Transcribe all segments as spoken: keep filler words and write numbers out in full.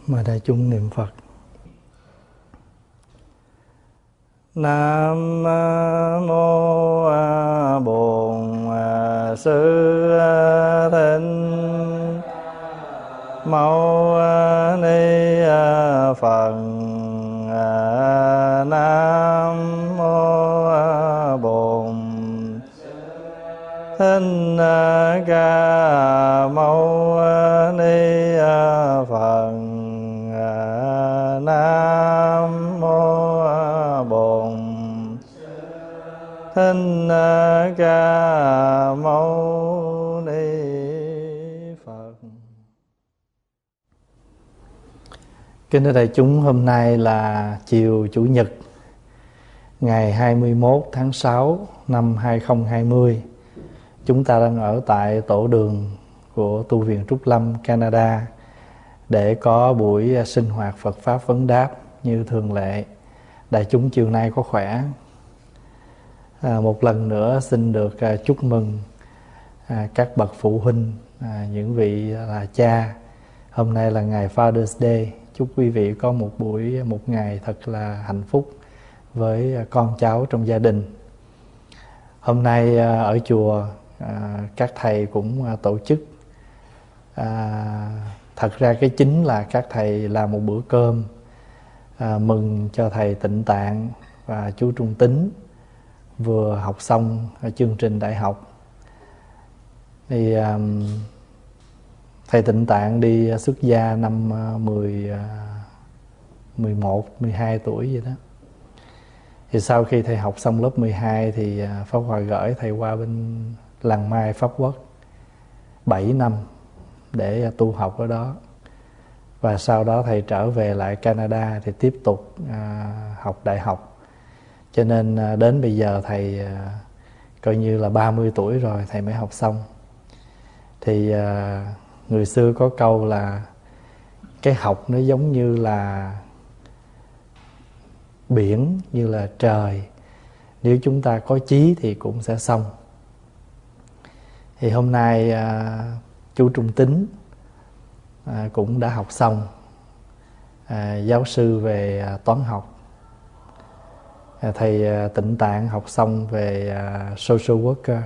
Mời đại chúng niệm Phật. Nam mô Bổn Sư Thích Mâu Ni Phật. Nam mô Bổn Thích Ca Mâu Ni Phật. Nam mô Bổn Thích Ca Mâu Ni Phật. Kính thưa đại chúng, hôm nay là chiều Chủ nhật ngày hai mươi mốt tháng sáu năm hai không hai không. Chúng ta đang ở tại tổ đường của tu viện Trúc Lâm, Canada để có buổi sinh hoạt Phật Pháp vấn đáp như thường lệ. Đại chúng chiều nay có khỏe? À, một lần nữa xin được à, chúc mừng à, các bậc phụ huynh, à, những vị là cha. Hôm nay là ngày Father's Day. Chúc quý vị có một buổi, một ngày thật là hạnh phúc với con cháu trong gia đình. Hôm nay à, ở chùa à, các thầy cũng à, tổ chức à, thật ra cái chính là các thầy làm một bữa cơm à, mừng cho thầy Tịnh Tạng và chú Trung Tín vừa học xong chương trình đại học. Thì um, thầy Tịnh Tạng đi xuất gia năm mười, mười một, mười hai tuổi vậy đó. Thì sau khi thầy học xong lớp mười hai thì Pháp Hòa gửi thầy qua bên Làng Mai Pháp Quốc bảy năm để tu học ở đó. Và sau đó thầy trở về lại Canada thì tiếp tục à, học đại học. Cho nên à, đến bây giờ thầy à, coi như là ba mươi tuổi rồi thầy mới học xong. Thì à, người xưa có câu là cái học nó giống như là biển, như là trời. Nếu chúng ta có chí thì cũng sẽ xong. Thì hôm nay à, chú Trung Tín à, cũng đã học xong, à, giáo sư về à, toán học. à, Thầy à, Tịnh Tạng học xong về à, social worker.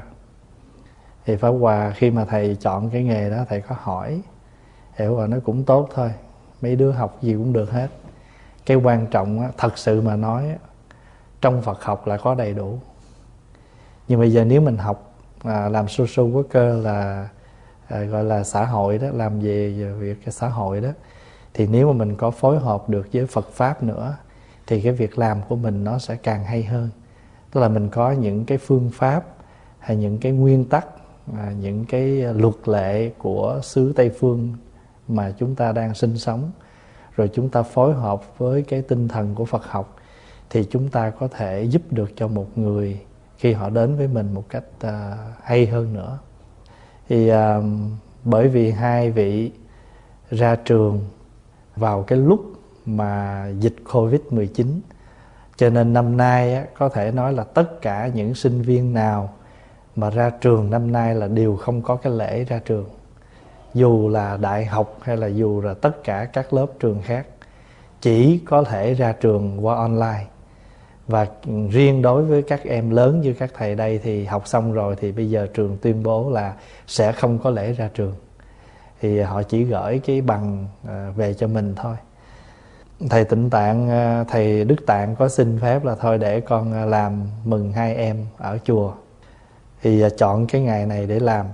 Thì Pháp Hòa khi mà thầy chọn cái nghề đó, thầy có hỏi, hiểu rồi, nó cũng tốt thôi, mấy đứa học gì cũng được hết. Cái quan trọng á, thật sự mà nói á, trong Phật học là có đầy đủ. Nhưng bây giờ nếu mình học à, làm social worker là à, gọi là xã hội đó, làm về việc cái xã hội đó, thì nếu mà mình có phối hợp được với Phật Pháp nữa thì cái việc làm của mình nó sẽ càng hay hơn. Tức là mình có những cái phương pháp hay những cái nguyên tắc, à, những cái luật lệ của xứ Tây Phương mà chúng ta đang sinh sống, rồi chúng ta phối hợp với cái tinh thần của Phật học, thì chúng ta có thể giúp được cho một người khi họ đến với mình một cách uh, hay hơn nữa. Thì uh, bởi vì hai vị ra trường vào cái lúc mà dịch covid mười chín, cho nên năm nay á, có thể nói là tất cả những sinh viên nào mà ra trường năm nay là đều không có cái lễ ra trường. Dù là đại học hay là dù là tất cả các lớp trường khác, chỉ có thể ra trường qua online. Và riêng đối với các em lớn như các thầy đây thì học xong rồi thì bây giờ trường tuyên bố là sẽ không có lễ ra trường. Thì họ chỉ gửi cái bằng về cho mình thôi. Thầy Tịnh Tạng, thầy Đức Tạng có xin phép là thôi để con làm mừng hai em ở chùa. Thì chọn cái ngày này để làm.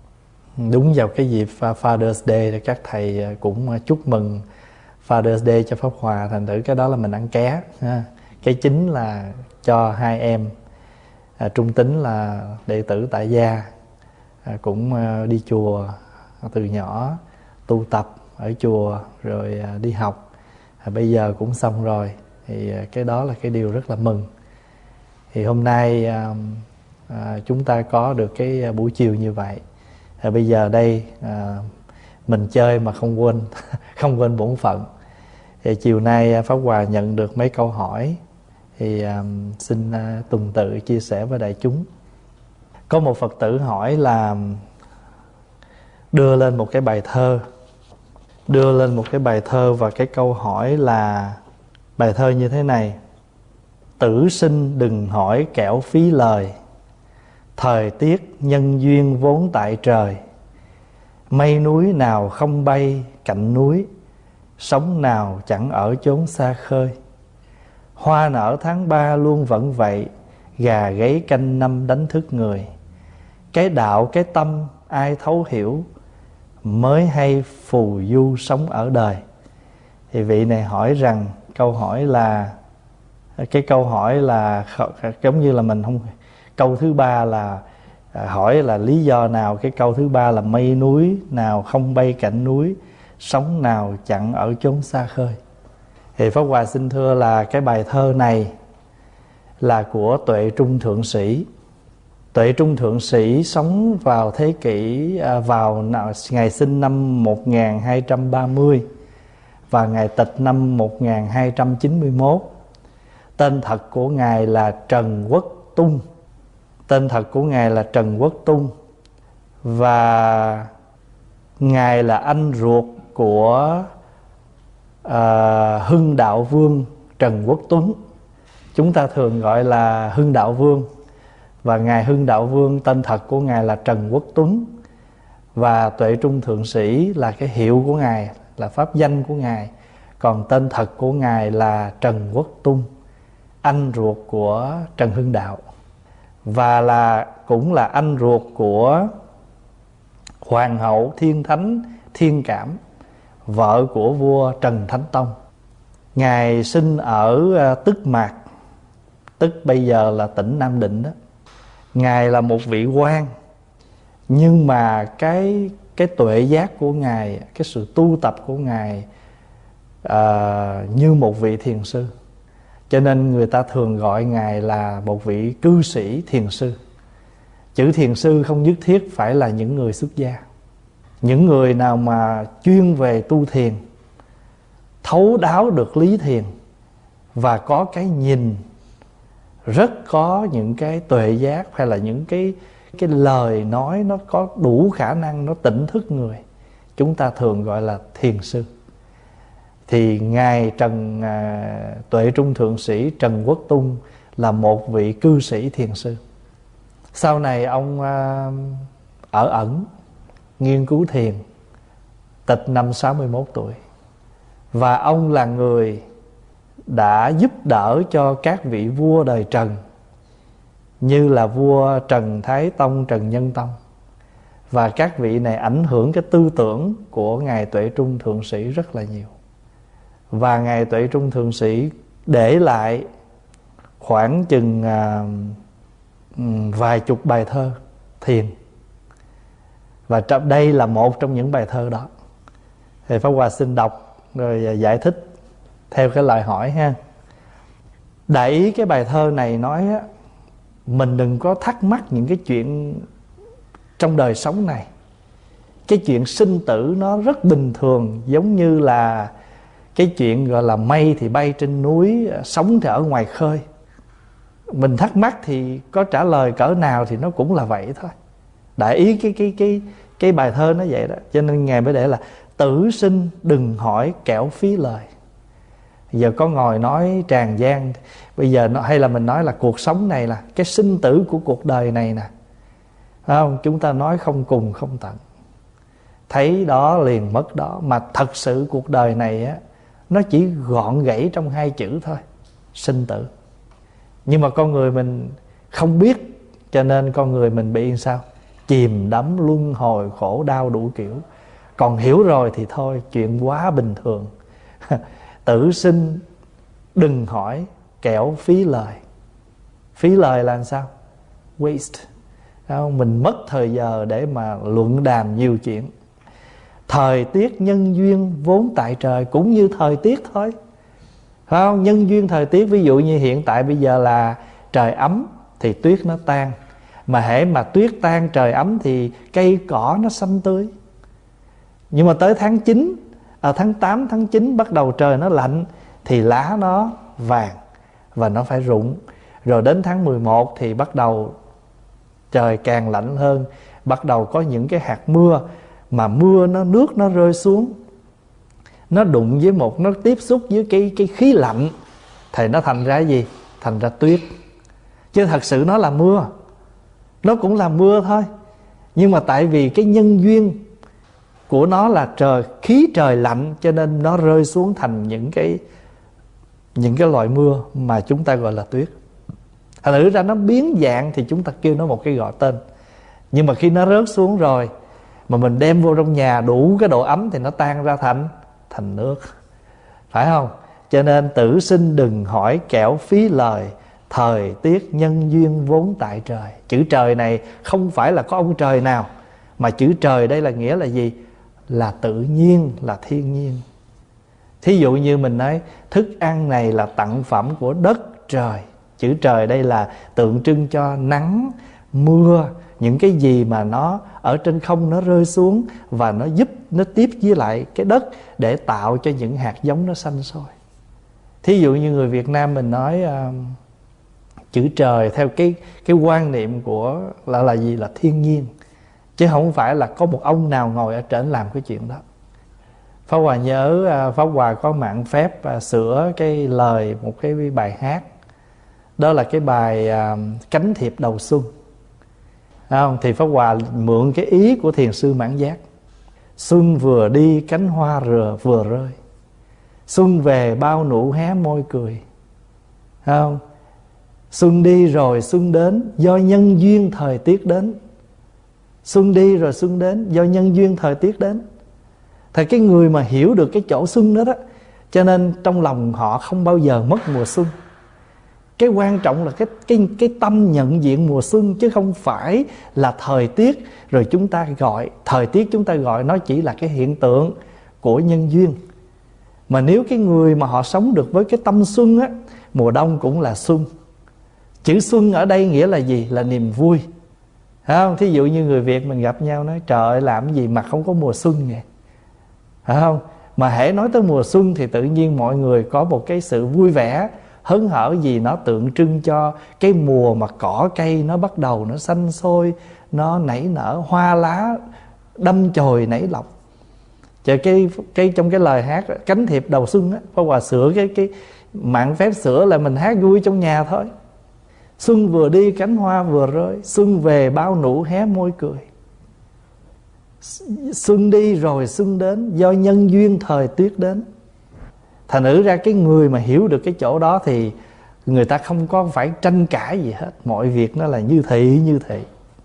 Đúng vào cái dịp Father's Day thì các thầy cũng chúc mừng Father's Day cho Pháp Hòa. Thành thử cái đó là mình ăn ké. Cái chính là cho hai em. à, Trung Tín là đệ tử tại gia, à, cũng à, đi chùa từ nhỏ, tu tập ở chùa rồi à, đi học, à, bây giờ cũng xong rồi. Thì à, cái đó là cái điều rất là mừng. Thì hôm nay à, à, chúng ta có được cái buổi chiều như vậy. à, Bây giờ đây à, mình chơi mà không quên không quên bổn phận. Thì chiều nay Pháp Hòa nhận được mấy câu hỏi, thì um, xin uh, tuần tự chia sẻ với đại chúng. Có một Phật tử hỏi là đưa lên một cái bài thơ đưa lên một cái bài thơ, và cái câu hỏi là bài thơ như thế này: tử sinh đừng hỏi kẻo phí lời, thời tiết nhân duyên vốn tại trời. Mây núi nào không bay cạnh núi, sóng nào chẳng ở chốn xa khơi. Hoa nở tháng ba luôn vẫn vậy, gà gáy canh năm đánh thức người. Cái đạo cái tâm ai thấu hiểu, mới hay phù du sống ở đời. Thì vị này hỏi rằng, câu hỏi là cái câu hỏi là giống như là mình không, câu thứ ba là hỏi là lý do nào, cái câu thứ ba là mây núi nào không bay cạnh núi, sóng nào chẳng ở chốn xa khơi. Thì Pháp Hòa xin thưa là cái bài thơ này là của Tuệ Trung Thượng Sĩ. Tuệ Trung Thượng Sĩ sống vào thế kỷ vào ngày sinh năm một nghìn hai trăm ba mươi và ngày tịch năm một nghìn hai trăm chín mươi mốt. Tên thật của ngài là Trần Quốc Tung. Tên thật của ngài là Trần Quốc Tung, và ngài là anh ruột của uh, Hưng Đạo Vương Trần Quốc Tuấn. Chúng ta thường gọi là Hưng Đạo Vương, và ngài Hưng Đạo Vương tên thật của ngài là Trần Quốc Tuấn, và Tuệ Trung Thượng Sĩ là cái hiệu của ngài, là pháp danh của ngài. Còn tên thật của ngài là Trần Quốc Tung, anh ruột của Trần Hưng Đạo, và là cũng là anh ruột của Hoàng hậu Thiên Thánh Thiên Cảm, vợ của vua Trần Thánh Tông. Ngài sinh ở Tức Mạc, tức bây giờ là tỉnh Nam Định đó. Ngài là một vị quan, nhưng mà cái cái tuệ giác của ngài, cái sự tu tập của ngài à, như một vị thiền sư. Cho nên người ta thường gọi ngài là một vị cư sĩ thiền sư. Chữ thiền sư không nhất thiết phải là những người xuất gia. Những người nào mà chuyên về tu thiền, thấu đáo được lý thiền, và có cái nhìn rất có những cái tuệ giác, hay là những cái cái lời nói nó có đủ khả năng nó tỉnh thức người, chúng ta thường gọi là thiền sư. Thì ngài Trần à, Tuệ Trung Thượng Sĩ Trần Quốc Tung là một vị cư sĩ thiền sư. Sau này ông à, ở ẩn nghiên cứu thiền, tịch năm sáu mươi mốt tuổi, và ông là người đã giúp đỡ cho các vị vua đời Trần, như là vua Trần Thái Tông, Trần Nhân Tông. Và các vị này ảnh hưởng cái tư tưởng của ngài Tuệ Trung Thượng Sĩ rất là nhiều. Và ngài Tuệ Trung Thượng Sĩ để lại khoảng chừng à, vài chục bài thơ thiền, và trong đây là một trong những bài thơ đó. Thì Pháp Hòa xin đọc rồi giải thích theo cái lời hỏi ha. Đại ý cái bài thơ này nói á, mình đừng có thắc mắc những cái chuyện trong đời sống này. Cái chuyện sinh tử nó rất bình thường, giống như là cái chuyện gọi là mây thì bay trên núi, sóng thì ở ngoài khơi. Mình thắc mắc thì có trả lời cỡ nào thì nó cũng là vậy thôi. Đại ý cái cái cái cái bài thơ nó vậy đó. Cho nên ngài mới để là tử sinh đừng hỏi kẻo phí lời. Giờ có ngồi nói tràn gian, bây giờ nó, hay là mình nói là cuộc sống này là cái sinh tử của cuộc đời này nè, phải không? Chúng ta nói không cùng không tận, thấy đó liền mất đó. Mà thật sự cuộc đời này á, nó chỉ gọn gãy trong hai chữ thôi, sinh tử. Nhưng mà con người mình không biết, cho nên con người mình bị sao? Chìm đắm luân hồi khổ đau đủ kiểu. Còn hiểu rồi thì thôi, chuyện quá bình thường. Tử sinh đừng hỏi kẻo phí lời. Phí lời là sao? Waste. Mình mất thời giờ để mà luận đàm nhiều chuyện. Thời tiết nhân duyên vốn tại trời, cũng như thời tiết thôi, phải không? Nhân duyên thời tiết, ví dụ như hiện tại bây giờ là trời ấm thì tuyết nó tan. Mà hễ mà tuyết tan trời ấm thì cây cỏ nó xanh tươi. Nhưng mà tới tháng chín, ở tháng tám, tháng chín bắt đầu trời nó lạnh thì lá nó vàng và nó phải rụng. Rồi đến tháng mười một thì bắt đầu trời càng lạnh hơn, bắt đầu có những cái hạt mưa, mà mưa nó nước nó rơi xuống nó đụng với một, nó tiếp xúc với cái, cái khí lạnh thì nó thành ra gì? Thành ra tuyết. Chứ thật sự nó là mưa, nó cũng là mưa thôi. Nhưng mà tại vì cái nhân duyên của nó là trời, khí trời lạnh, cho nên nó rơi xuống thành những cái những cái loại mưa mà chúng ta gọi là tuyết. Thành thử ra nó biến dạng thì chúng ta kêu nó một cái gọi tên. Nhưng mà khi nó rớt xuống rồi mà mình đem vô trong nhà đủ cái độ ấm thì nó tan ra thành thành nước, phải không? Cho nên tử sinh đừng hỏi kẻo phí lời, thời tiết nhân duyên vốn tại trời. Chữ trời này không phải là có ông trời nào, mà chữ trời đây là nghĩa là gì? Là tự nhiên, là thiên nhiên. Thí dụ như mình nói thức ăn này là tặng phẩm của đất trời. Chữ trời đây là tượng trưng cho nắng, mưa, những cái gì mà nó ở trên không nó rơi xuống và nó giúp, nó tiếp với lại cái đất để tạo cho những hạt giống nó xanh sôi. Thí dụ như người Việt Nam mình nói uh, chữ trời theo cái cái quan niệm của là là gì? Là thiên nhiên, chứ không phải là có một ông nào ngồi ở trển làm cái chuyện đó. Pháp Hòa nhớ uh, Pháp Hòa có mạn phép uh, sửa cái lời một cái bài hát. Đó là cái bài uh, Cánh thiệp đầu xuân. Không? Thì Pháp Hòa mượn cái ý của thiền sư Mãn Giác. Xuân vừa đi cánh hoa rừa vừa rơi, xuân về bao nụ hé môi cười. Không? Xuân đi rồi xuân đến, do nhân duyên thời tiết đến. Xuân đi rồi xuân đến, do nhân duyên thời tiết đến. Thì cái người mà hiểu được cái chỗ xuân đó đó, cho nên trong lòng họ không bao giờ mất mùa xuân. Cái quan trọng là cái, cái, cái tâm nhận diện mùa xuân, chứ không phải là thời tiết. Rồi chúng ta gọi thời tiết, chúng ta gọi nó chỉ là cái hiện tượng của nhân duyên. Mà nếu cái người mà họ sống được với cái tâm xuân á, mùa đông cũng là xuân. Chữ xuân ở đây nghĩa là gì? Là niềm vui. Phải không? Thí dụ như người Việt mình gặp nhau nói trời ơi làm gì mà không có mùa xuân vậy? Phải không? Mà hễ nói tới mùa xuân thì tự nhiên mọi người có một cái sự vui vẻ, hớn hở, gì nó tượng trưng cho cái mùa mà cỏ cây nó bắt đầu nó xanh xôi, nó nảy nở, hoa lá đâm chồi nảy lọc. Chờ cái cái trong cái lời hát Cánh thiệp đầu xuân á, Pháp Hòa sửa cái cái mạn phép sửa là mình hát vui trong nhà thôi. Xuân vừa đi cánh hoa vừa rơi, xuân về bao nụ hé môi cười. Xuân đi rồi xuân đến, do nhân duyên thời tiết đến. Thành thử ra cái người mà hiểu được cái chỗ đó thì người ta không có phải tranh cãi gì hết. Mọi việc nó là như thị như thị.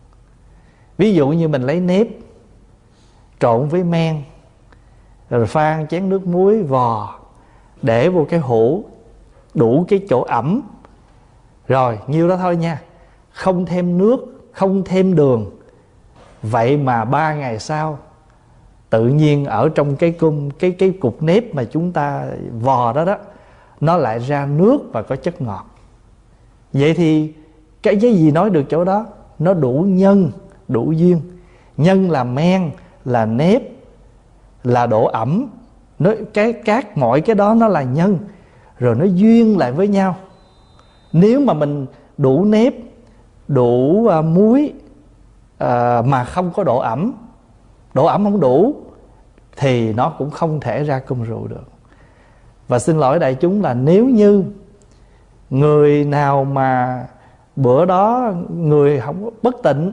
Ví dụ như mình lấy nếp trộn với men, rồi pha chén nước muối vò, để vô cái hũ đủ cái chỗ ẩm. Rồi nhiêu đó thôi nha, không thêm nước, không thêm đường. Vậy mà ba ngày sau tự nhiên ở trong cái cung cái cái cục nếp mà chúng ta vò đó đó, nó lại ra nước và có chất ngọt. Vậy thì cái cái gì nói được chỗ đó? Nó đủ nhân, đủ duyên. Nhân là men, là nếp, là độ ẩm. Nó, cái, các mọi cái đó nó là nhân. Rồi nó duyên lại với nhau. Nếu mà mình đủ nếp, đủ uh, muối uh, mà không có độ ẩm, độ ẩm không đủ, thì nó cũng không thể ra cơm rượu được. Và xin lỗi đại chúng là nếu như người nào mà bữa đó người không bất tịnh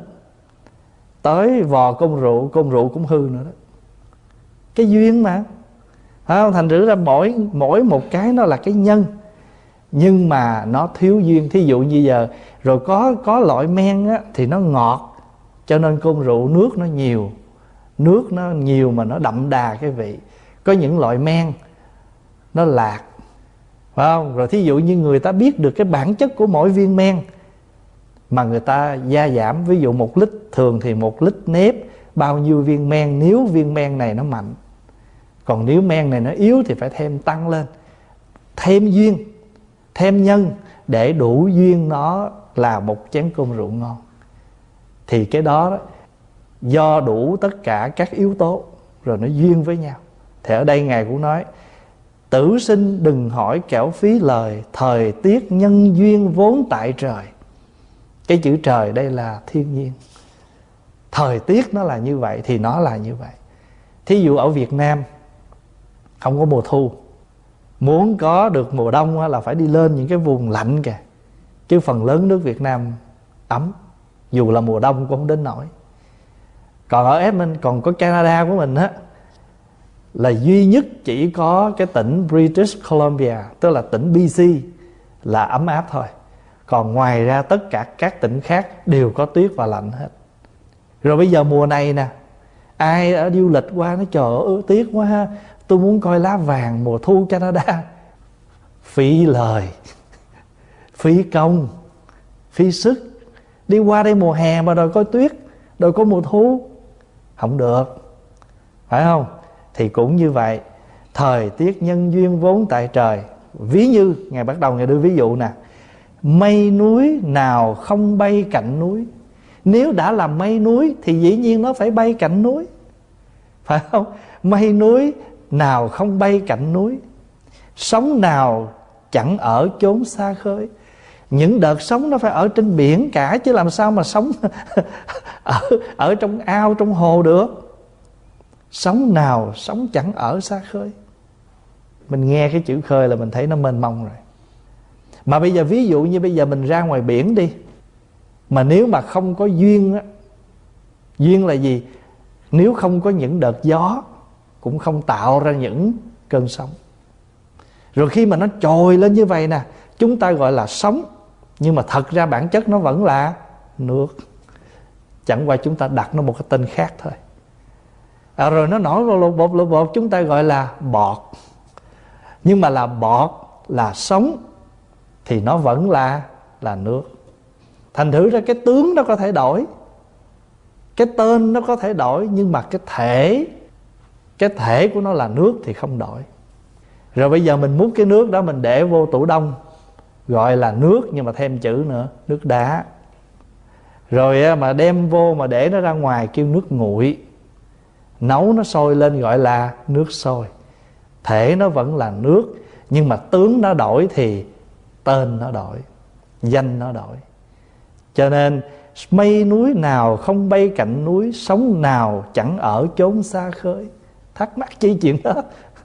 tới vò cơm rượu, cơm rượu cũng hư nữa đó. Cái duyên mà, phải không? Thành thử ra mỗi mỗi một cái nó là cái nhân, nhưng mà nó thiếu duyên. Thí dụ như giờ rồi có có loại men á, thì nó ngọt, cho nên cơm rượu nước nó nhiều, nước nó nhiều mà nó đậm đà cái vị. Có những loại men nó lạc, phải không? Rồi thí dụ như người ta biết được cái bản chất của mỗi viên men mà người ta gia giảm. Ví dụ một lít, thường thì một lít nếp bao nhiêu viên men, nếu viên men này nó mạnh, còn nếu men này nó yếu thì phải thêm tăng lên. Thêm duyên, thêm nhân để đủ duyên nó là một chén cơm rượu ngon. Thì cái đó, đó do đủ tất cả các yếu tố rồi nó duyên với nhau. Thì ở đây Ngài cũng nói tử sinh đừng hỏi kẻo phí lời, thời tiết nhân duyên vốn tại trời. Cái chữ trời đây là thiên nhiên. Thời tiết nó là như vậy thì nó là như vậy. Thí dụ ở Việt Nam không có mùa thu. Muốn có được mùa đông là phải đi lên những cái vùng lạnh kìa, chứ phần lớn nước Việt Nam ấm, dù là mùa đông cũng không đến nổi. Còn ở Edmonton, còn có Canada của mình á, là duy nhất chỉ có cái tỉnh British Columbia, tức là tỉnh bê xê là ấm áp thôi. Còn ngoài ra tất cả các tỉnh khác đều có tuyết và lạnh hết. Rồi bây giờ mùa này nè, ai ở du lịch qua nói trời ơi tiếc quá ha, tôi muốn coi lá vàng mùa thu Canada. Phí lời, phí công, phí sức. Đi qua đây mùa hè mà đòi coi tuyết, đòi có mùa thu, không được, phải không? Thì cũng như vậy, thời tiết nhân duyên vốn tại trời. Ví như Ngài bắt đầu Ngài đưa ví dụ nè, mây núi nào không bay cạnh núi. Nếu đã là mây núi thì dĩ nhiên nó phải bay cạnh núi, phải không? Mây núi nào không bay cạnh núi, sóng nào chẳng ở chốn xa khơi. Những đợt sóng nó phải ở trên biển cả, chứ làm sao mà sóng ở, ở trong ao, trong hồ được. Sóng nào sóng chẳng ở xa khơi. Mình nghe cái chữ khơi là mình thấy nó mênh mông rồi. Mà bây giờ ví dụ như bây giờ mình ra ngoài biển đi, mà nếu mà không có duyên á, duyên là gì? Nếu không có những đợt gió, cũng không tạo ra những cơn sóng. Rồi khi mà nó trồi lên như vậy nè, chúng ta gọi là sóng, nhưng mà thật ra bản chất nó vẫn là nước. Chẳng qua chúng ta đặt nó một cái tên khác thôi. À, rồi nó nổi lột bột lột bột, chúng ta gọi là bọt. Nhưng mà là bọt, là sóng, thì nó vẫn là là nước. Thành thử ra cái tướng nó có thể đổi, cái tên nó có thể đổi, nhưng mà cái thể, cái thể của nó là nước thì không đổi. Rồi bây giờ mình múc cái nước đó mình để vô tủ đông, gọi là nước nhưng mà thêm chữ nữa, nước đá. Rồi mà đem vô mà để nó ra ngoài kêu nước nguội. Nấu nó sôi lên gọi là nước sôi. Thể nó vẫn là nước, nhưng mà tướng nó đổi thì tên nó đổi, danh nó đổi. Cho nên mây núi nào không bay cạnh núi, sóng nào chẳng ở chốn xa khơi. Thắc mắc chi chuyện đó.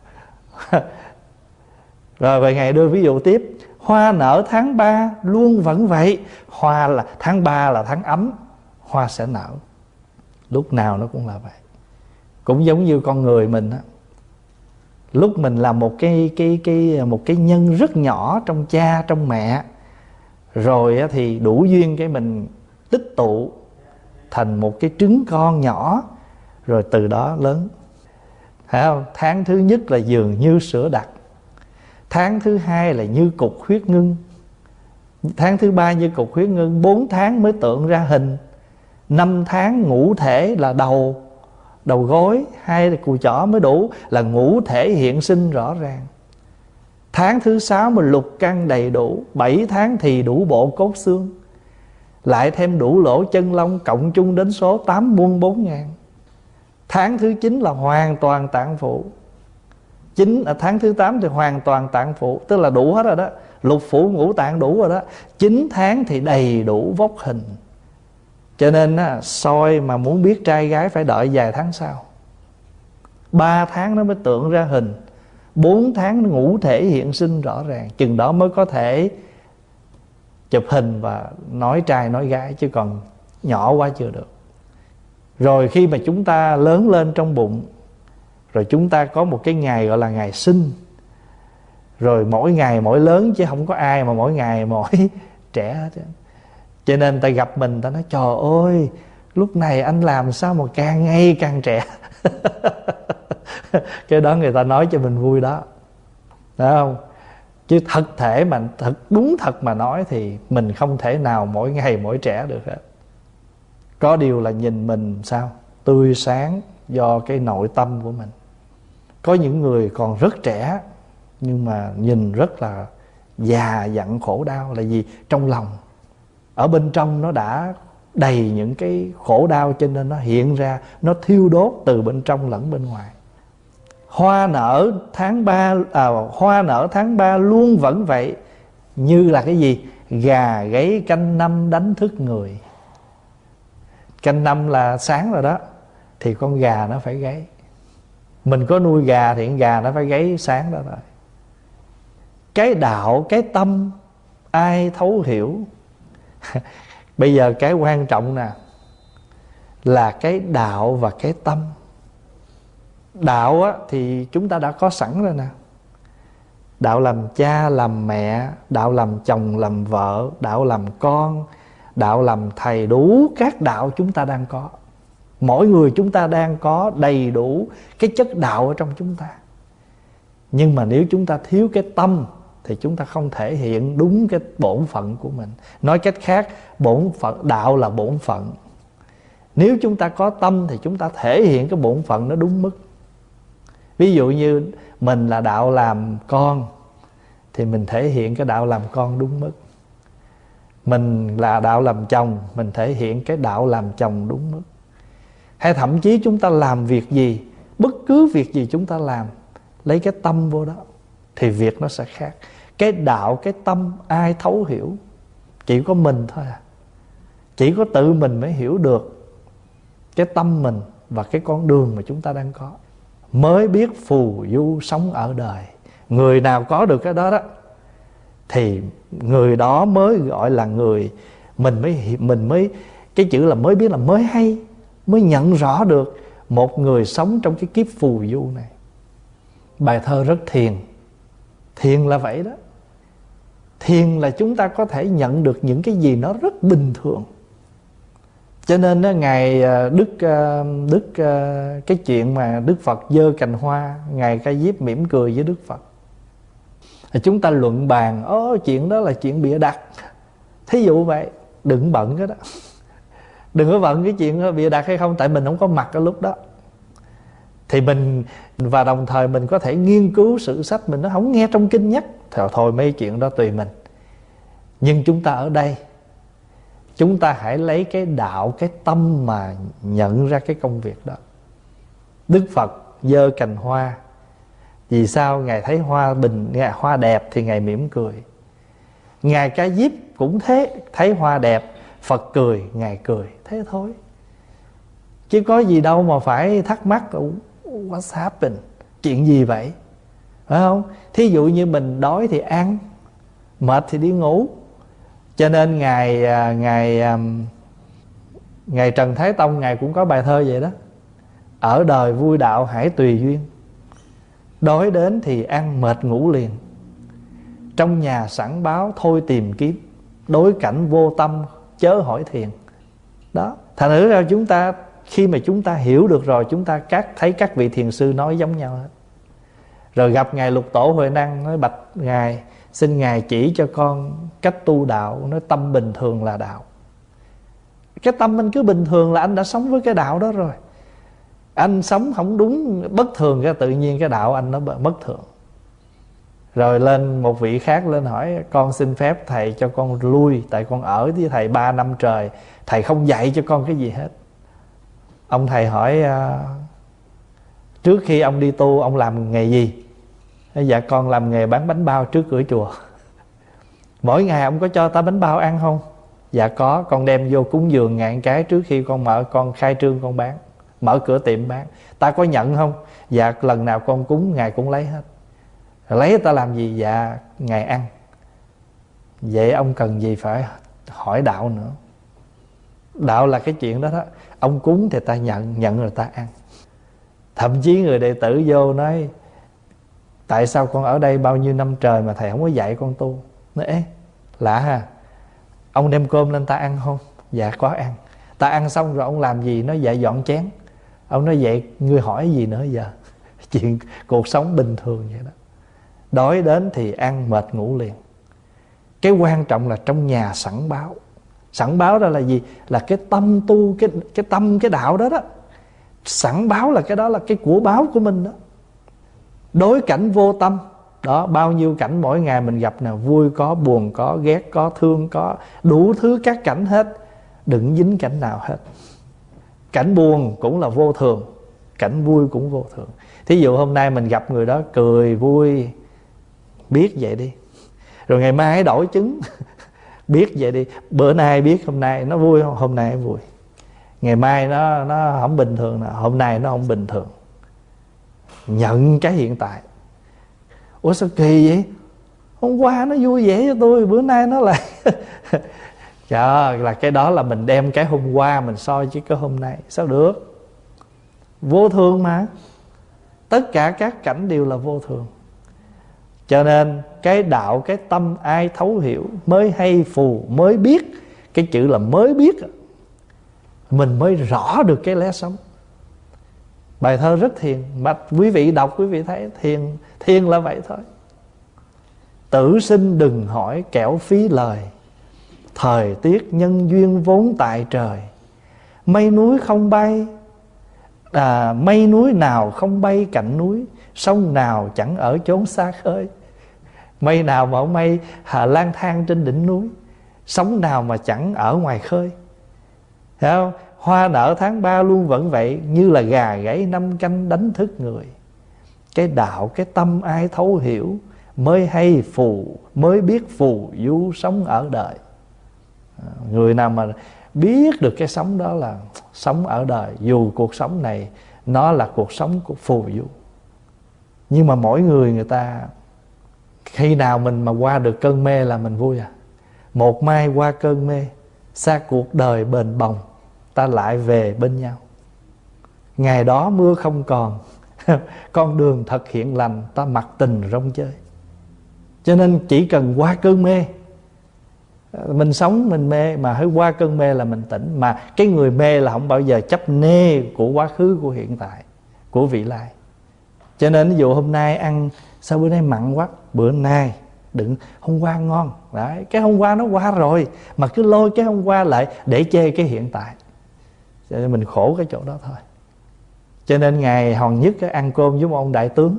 Rồi về Ngài đưa ví dụ tiếp, hoa nở tháng ba luôn vẫn vậy. Hoa là tháng ba là tháng ấm, hoa sẽ nở, lúc nào nó cũng là vậy. Cũng giống như con người mình á, lúc mình là một cái cái cái một cái nhân rất nhỏ trong cha trong mẹ, rồi thì đủ duyên cái mình tích tụ thành một cái trứng con nhỏ, rồi từ đó lớn, phải không? Tháng thứ nhất là dường như sữa đặc, tháng thứ hai là như cục huyết ngưng, tháng thứ ba như cục huyết ngưng, bốn tháng mới tượng ra hình, năm tháng ngũ thể là đầu đầu gối, hai là cùi chỏ mới đủ, là ngũ thể hiện sinh rõ ràng. Tháng thứ sáu mà lục căn đầy đủ, bảy tháng thì đủ bộ cốt xương, lại thêm đủ lỗ chân lông, cộng chung đến số tám muôn bốn ngàn. Tháng thứ chín là hoàn toàn tạng phụ. Chín ở tháng thứ tám thì hoàn toàn tạng phụ, tức là đủ hết rồi đó, lục phủ ngũ tạng đủ rồi đó. Chín tháng thì đầy đủ vóc hình. Cho nên á, soi mà muốn biết trai gái phải đợi vài tháng sau. Ba tháng nó mới tượng ra hình, bốn tháng nó ngũ thể hiện sinh rõ ràng, chừng đó mới có thể chụp hình và nói trai nói gái, chứ còn nhỏ quá chưa được. Rồi khi mà chúng ta lớn lên trong bụng, rồi chúng ta có một cái ngày gọi là ngày sinh. Rồi mỗi ngày mỗi lớn, chứ không có ai mà mỗi ngày mỗi trẻ hết. Cho nên người ta gặp mình, người ta nói trời ơi, lúc này anh làm sao mà càng ngày càng trẻ. Cái đó người ta nói cho mình vui đó, phải không? Chứ thật thể mà thật đúng thật mà nói thì mình không thể nào mỗi ngày mỗi trẻ được hết. Có điều là nhìn mình sao tươi sáng do cái nội tâm của mình. Có những người còn rất trẻ nhưng mà nhìn rất là già dặn khổ đau. Là gì? Trong lòng, ở bên trong nó đã đầy những cái khổ đau, cho nên nó hiện ra, nó thiêu đốt từ bên trong lẫn bên ngoài. Hoa nở tháng ba à, hoa nở tháng ba luôn vẫn vậy, như là cái gì? Gà gáy canh năm đánh thức người. Canh năm là sáng rồi đó, thì con gà nó phải gáy. Mình có nuôi gà thì con gà nó phải gáy sáng đó rồi. Cái đạo, cái tâm ai thấu hiểu. Bây giờ cái quan trọng nè là cái đạo và cái tâm. Đạo á, thì chúng ta đã có sẵn rồi nè. Đạo làm cha, làm mẹ, đạo làm chồng, làm vợ, đạo làm con, đạo làm thầy, đủ các đạo chúng ta đang có. Mỗi người chúng ta đang có đầy đủ cái chất đạo ở trong chúng ta. Nhưng mà nếu chúng ta thiếu cái tâm thì chúng ta không thể hiện đúng cái bổn phận của mình. Nói cách khác, bổn phận, đạo là bổn phận. Nếu chúng ta có tâm thì chúng ta thể hiện cái bổn phận nó đúng mức. Ví dụ như mình là đạo làm con thì mình thể hiện cái đạo làm con đúng mức. Mình là đạo làm chồng, mình thể hiện cái đạo làm chồng đúng mức. Hay thậm chí chúng ta làm việc gì, bất cứ việc gì chúng ta làm, lấy cái tâm vô đó thì việc nó sẽ khác. Cái đạo, cái tâm ai thấu hiểu? Chỉ có mình thôi à. Chỉ có tự mình mới hiểu được cái tâm mình và cái con đường mà chúng ta đang có. Mới biết phù du sống ở đời. Người nào có được cái đó đó thì người đó mới gọi là người. Mình mới mình mới cái chữ là mới biết là mới hay, mới nhận rõ được một người sống trong cái kiếp phù du này. Bài thơ rất thiền. Thiền là vậy đó. Thiền là chúng ta có thể nhận được những cái gì nó rất bình thường. Cho nên đó, Ngài Đức Đức cái chuyện mà Đức Phật giơ cành hoa, Ngài Ca Diếp mỉm cười với Đức Phật. Chúng ta luận bàn, ố chuyện đó là chuyện bịa đặt. Thí dụ vậy, đừng bận cái đó. Đừng có bận cái chuyện bịa đặt hay không, tại mình không có mặt ở lúc đó. Thì mình, và đồng thời mình có thể nghiên cứu sử sách, mình nó không nghe trong kinh nhắc, thôi, thôi mấy chuyện đó tùy mình. Nhưng chúng ta ở đây, chúng ta hãy lấy cái đạo, cái tâm mà nhận ra cái công việc đó. Đức Phật giơ cành hoa. Vì sao? Ngài thấy hoa bình, hoa đẹp thì Ngài mỉm cười. Ngài Ca Diếp cũng thế, thấy hoa đẹp, Phật cười, Ngài cười. Thế thôi. Chứ có gì đâu mà phải thắc mắc what's happened, chuyện gì vậy? Phải không? Thí dụ như mình đói thì ăn, mệt thì đi ngủ. Cho nên Ngài Ngài Ngài Trần Thái Tông, Ngài cũng có bài thơ vậy đó. Ở đời vui đạo hãy tùy duyên, đói đến thì ăn, mệt ngủ liền. Trong nhà sẵn báo thôi tìm kiếm, đối cảnh vô tâm chớ hỏi thiền. Đó. Thành thử ra chúng ta, khi mà chúng ta hiểu được rồi, chúng ta các thấy các vị thiền sư nói giống nhau hết. Rồi gặp Ngài Lục Tổ Huệ Năng, nói bạch Ngài, xin Ngài chỉ cho con cách tu đạo. Nói tâm bình thường là đạo. Cái tâm anh cứ bình thường là anh đã sống với cái đạo đó rồi. Anh sống không đúng, bất thường, cái tự nhiên cái đạo anh nó bất thường. Rồi lên một vị khác lên hỏi, con xin phép thầy cho con lui, tại con ở với thầy ba năm trời, thầy không dạy cho con cái gì hết. Ông thầy hỏi, trước khi ông đi tu ông làm nghề gì? Dạ con làm nghề bán bánh bao trước cửa chùa. Mỗi ngày ông có cho ta bánh bao ăn không? Dạ có, con đem vô cúng dường ngàn cái trước khi con mở, con khai trương con bán, mở cửa tiệm bán. Ta có nhận không? Dạ lần nào con cúng Ngài cũng lấy hết. Lấy ta làm gì? Dạ Ngài ăn. Vậy ông cần gì phải hỏi đạo nữa? Đạo là cái chuyện đó đó. Ông cúng thì ta nhận, nhận rồi ta ăn. Thậm chí người đệ tử vô nói, tại sao con ở đây bao nhiêu năm trời mà thầy không có dạy con tu? Nói ế, lạ ha. Ông đem cơm lên ta ăn không? Dạ có ăn. Ta ăn xong rồi ông làm gì? Nó dạ dọn chén. Ông nói vậy ngươi hỏi gì nữa giờ? Chuyện cuộc sống bình thường vậy đó. Đói đến thì ăn, mệt ngủ liền. Cái quan trọng là trong nhà sẵn báo. Sẵn báo đó là gì? Là cái tâm tu, cái, cái tâm, cái đạo đó đó. Sẵn báo là cái đó là cái của báo của mình đó. Đối cảnh vô tâm. Đó, bao nhiêu cảnh mỗi ngày mình gặp nào, vui có, buồn có, ghét có, thương có, đủ thứ các cảnh hết. Đừng dính cảnh nào hết. Cảnh buồn cũng là vô thường, cảnh vui cũng vô thường. Thí dụ hôm nay mình gặp người đó cười vui, biết vậy đi. Rồi ngày mai đổi chứng, biết vậy đi. Bữa nay biết hôm nay nó vui không? Hôm nay vui. Ngày mai nó nó không bình thường nào, hôm nay nó không bình thường. nhận cái hiện tại. Ủa sao kỳ vậy? Hôm qua nó vui vẻ cho tôi, bữa nay nó lại trời ơi, là cái đó là mình đem cái hôm qua mình soi với cái hôm nay. Sao được? Vô thường mà. Tất cả các cảnh đều là vô thường. Cho nên cái đạo, cái tâm ai thấu hiểu mới hay phù, mới biết. Cái chữ là mới biết, mình mới rõ được cái lẽ sống. Bài thơ rất thiền, mà quý vị đọc quý vị thấy thiền, thiền là vậy thôi. Tử sinh đừng hỏi kẻo phí lời, thời tiết nhân duyên vốn tại trời. Mây núi không bay à, mây núi nào không bay cạnh núi, sông nào chẳng ở chốn xa khơi. Mây nào mà mây hà lang thang trên đỉnh núi, sóng nào mà chẳng ở ngoài khơi. Thấy không? Hoa nở tháng ba luôn vẫn vậy, như là gà gáy năm canh đánh thức người. Cái đạo, cái tâm ai thấu hiểu mới hay phù, mới biết phù du sống ở đời. Người nào mà biết được cái sống đó là sống ở đời, dù cuộc sống này nó là cuộc sống của phù du. Nhưng mà mỗi người người ta, khi nào mình mà qua được cơn mê là mình vui à. Một mai qua cơn mê, xa cuộc đời bền bồng, ta lại về bên nhau. Ngày đó mưa không còn, con đường thật hiện lành, ta mặc tình rong chơi. Cho nên chỉ cần qua cơn mê, mình sống mình mê, mà hơi qua cơn mê là mình tỉnh. Mà cái người mê là không bao giờ chấp nê của quá khứ, của hiện tại, của vị lai. Cho nên ví dụ hôm nay ăn sao bữa nay mặn quá, bữa nay đừng, hôm qua ngon. Đấy, cái hôm qua nó qua rồi, mà cứ lôi cái hôm qua lại để chê cái hiện tại. Cho nên mình khổ cái chỗ đó thôi. Cho nên Ngài Hòn Nhất ăn cơm với một ông đại tướng.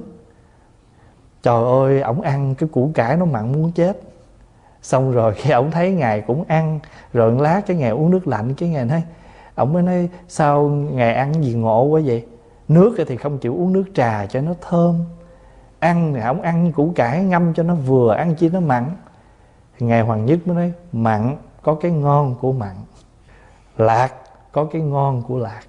Trời ơi, ổng ăn cái củ cải nó mặn muốn chết. Xong rồi khi ổng thấy Ngài cũng ăn, rồi một lát cái Ngài uống nước lạnh. Cái Ngài nói, ổng mới nói, sao Ngài ăn gì ngộ quá vậy? Nước thì không chịu uống nước trà cho nó thơm, ăn thì ổng ăn củ cải ngâm cho nó vừa, ăn chi nó mặn. Thì Ngài Hoàng Nhất mới nói, mặn có cái ngon của mặn, lạc có cái ngon của lạc.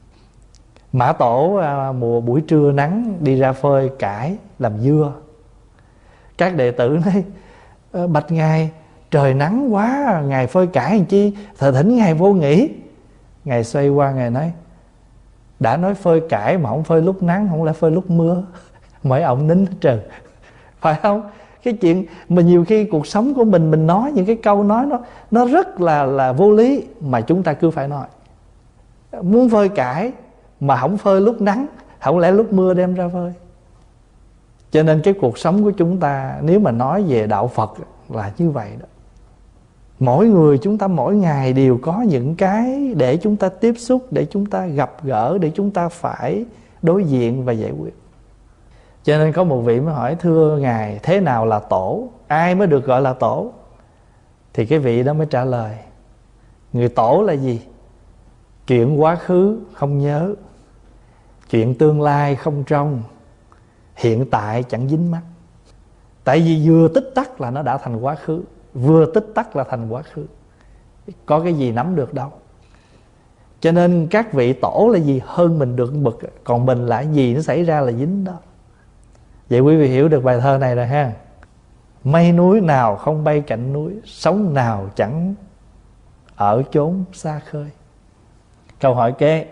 Mã Tổ à, mùa buổi trưa nắng đi ra phơi cải làm dưa. Các đệ tử nói, bạch Ngài, trời nắng quá, Ngài phơi cải làm chi, thờ thỉnh Ngài vô nghỉ. Ngài xoay qua Ngài nói, đã nói phơi cải mà không phơi lúc nắng, không lẽ phơi lúc mưa. Mấy ông nín hết trơn. Phải không? Cái chuyện mà nhiều khi cuộc sống của mình, mình nói những cái câu nói nó nó rất là là vô lý, mà chúng ta cứ phải nói. Muốn phơi cải mà không phơi lúc nắng, không lẽ lúc mưa đem ra phơi. Cho nên cái cuộc sống của chúng ta, nếu mà nói về đạo Phật là như vậy đó. Mỗi người chúng ta mỗi ngày đều có những cái để chúng ta tiếp xúc, để chúng ta gặp gỡ, để chúng ta phải đối diện và giải quyết. Cho nên có một vị mới hỏi, thưa Ngài, thế nào là tổ? Ai mới được gọi là tổ? Thì cái vị đó mới trả lời, người tổ là gì? Chuyện quá khứ không nhớ, chuyện tương lai không trông, hiện tại chẳng dính mắc. Tại vì vừa tích tắc là nó đã thành quá khứ, vừa tích tắc là thành quá khứ, có cái gì nắm được đâu. Cho nên các vị tổ là gì? Hơn mình được bậc, còn mình là gì nó xảy ra là dính đó. Vậy quý vị hiểu được bài thơ này rồi ha. Mây núi nào không bay cạnh núi, sóng nào chẳng ở chốn xa khơi. Câu hỏi kế,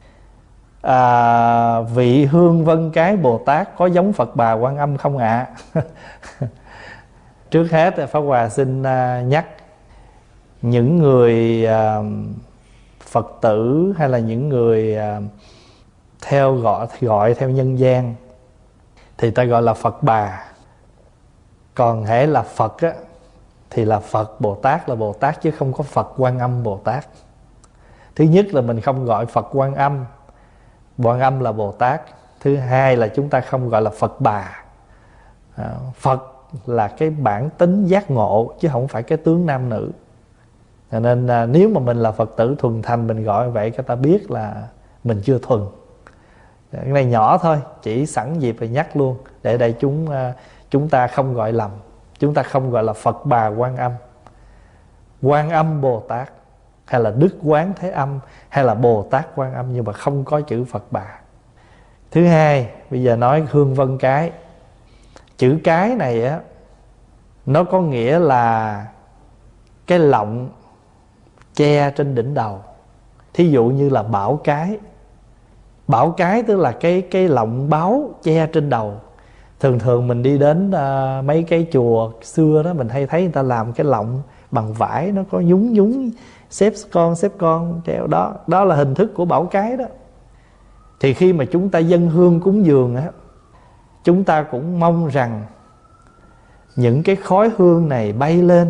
à, vị Hương Vân Cái Bồ Tát có giống Phật Bà Quan Âm không ạ? À? Trước hết Pháp Hòa xin nhắc những người Phật tử hay là những người theo gọi gọi theo nhân gian thì ta gọi là Phật Bà. Còn hễ là Phật á, thì là Phật Bồ Tát là Bồ Tát, chứ không có Phật Quan Âm Bồ Tát. Thứ nhất là mình không gọi Phật Quan Âm, Quan Âm là Bồ Tát. Thứ hai là chúng ta không gọi là Phật Bà. Phật là cái bản tính giác ngộ, chứ không phải cái tướng nam nữ. Cho nên à, nếu mà mình là Phật tử thuần thành, mình gọi vậy các ta biết là mình chưa thuần. Cái này nhỏ thôi, chỉ sẵn dịp phải nhắc luôn, để đây chúng à, chúng ta không gọi lầm. Chúng ta không gọi là Phật Bà Quan Âm, Quan Âm Bồ Tát, hay là Đức Quán Thế Âm, hay là Bồ Tát Quan Âm, nhưng mà không có chữ Phật Bà. Thứ hai, bây giờ nói hương vân cái. Chữ cái này á, nó có nghĩa là cái lọng che trên đỉnh đầu. Thí dụ như là bảo cái. Bảo cái tức là cái cái lọng báo che trên đầu. Thường thường mình đi đến uh, mấy cái chùa xưa đó, mình hay thấy người ta làm cái lọng bằng vải, nó có nhúng nhúng xếp con xếp con treo đó. Đó là hình thức của bảo cái đó. Thì khi mà chúng ta dâng hương cúng dường á, chúng ta cũng mong rằng những cái khói hương này bay lên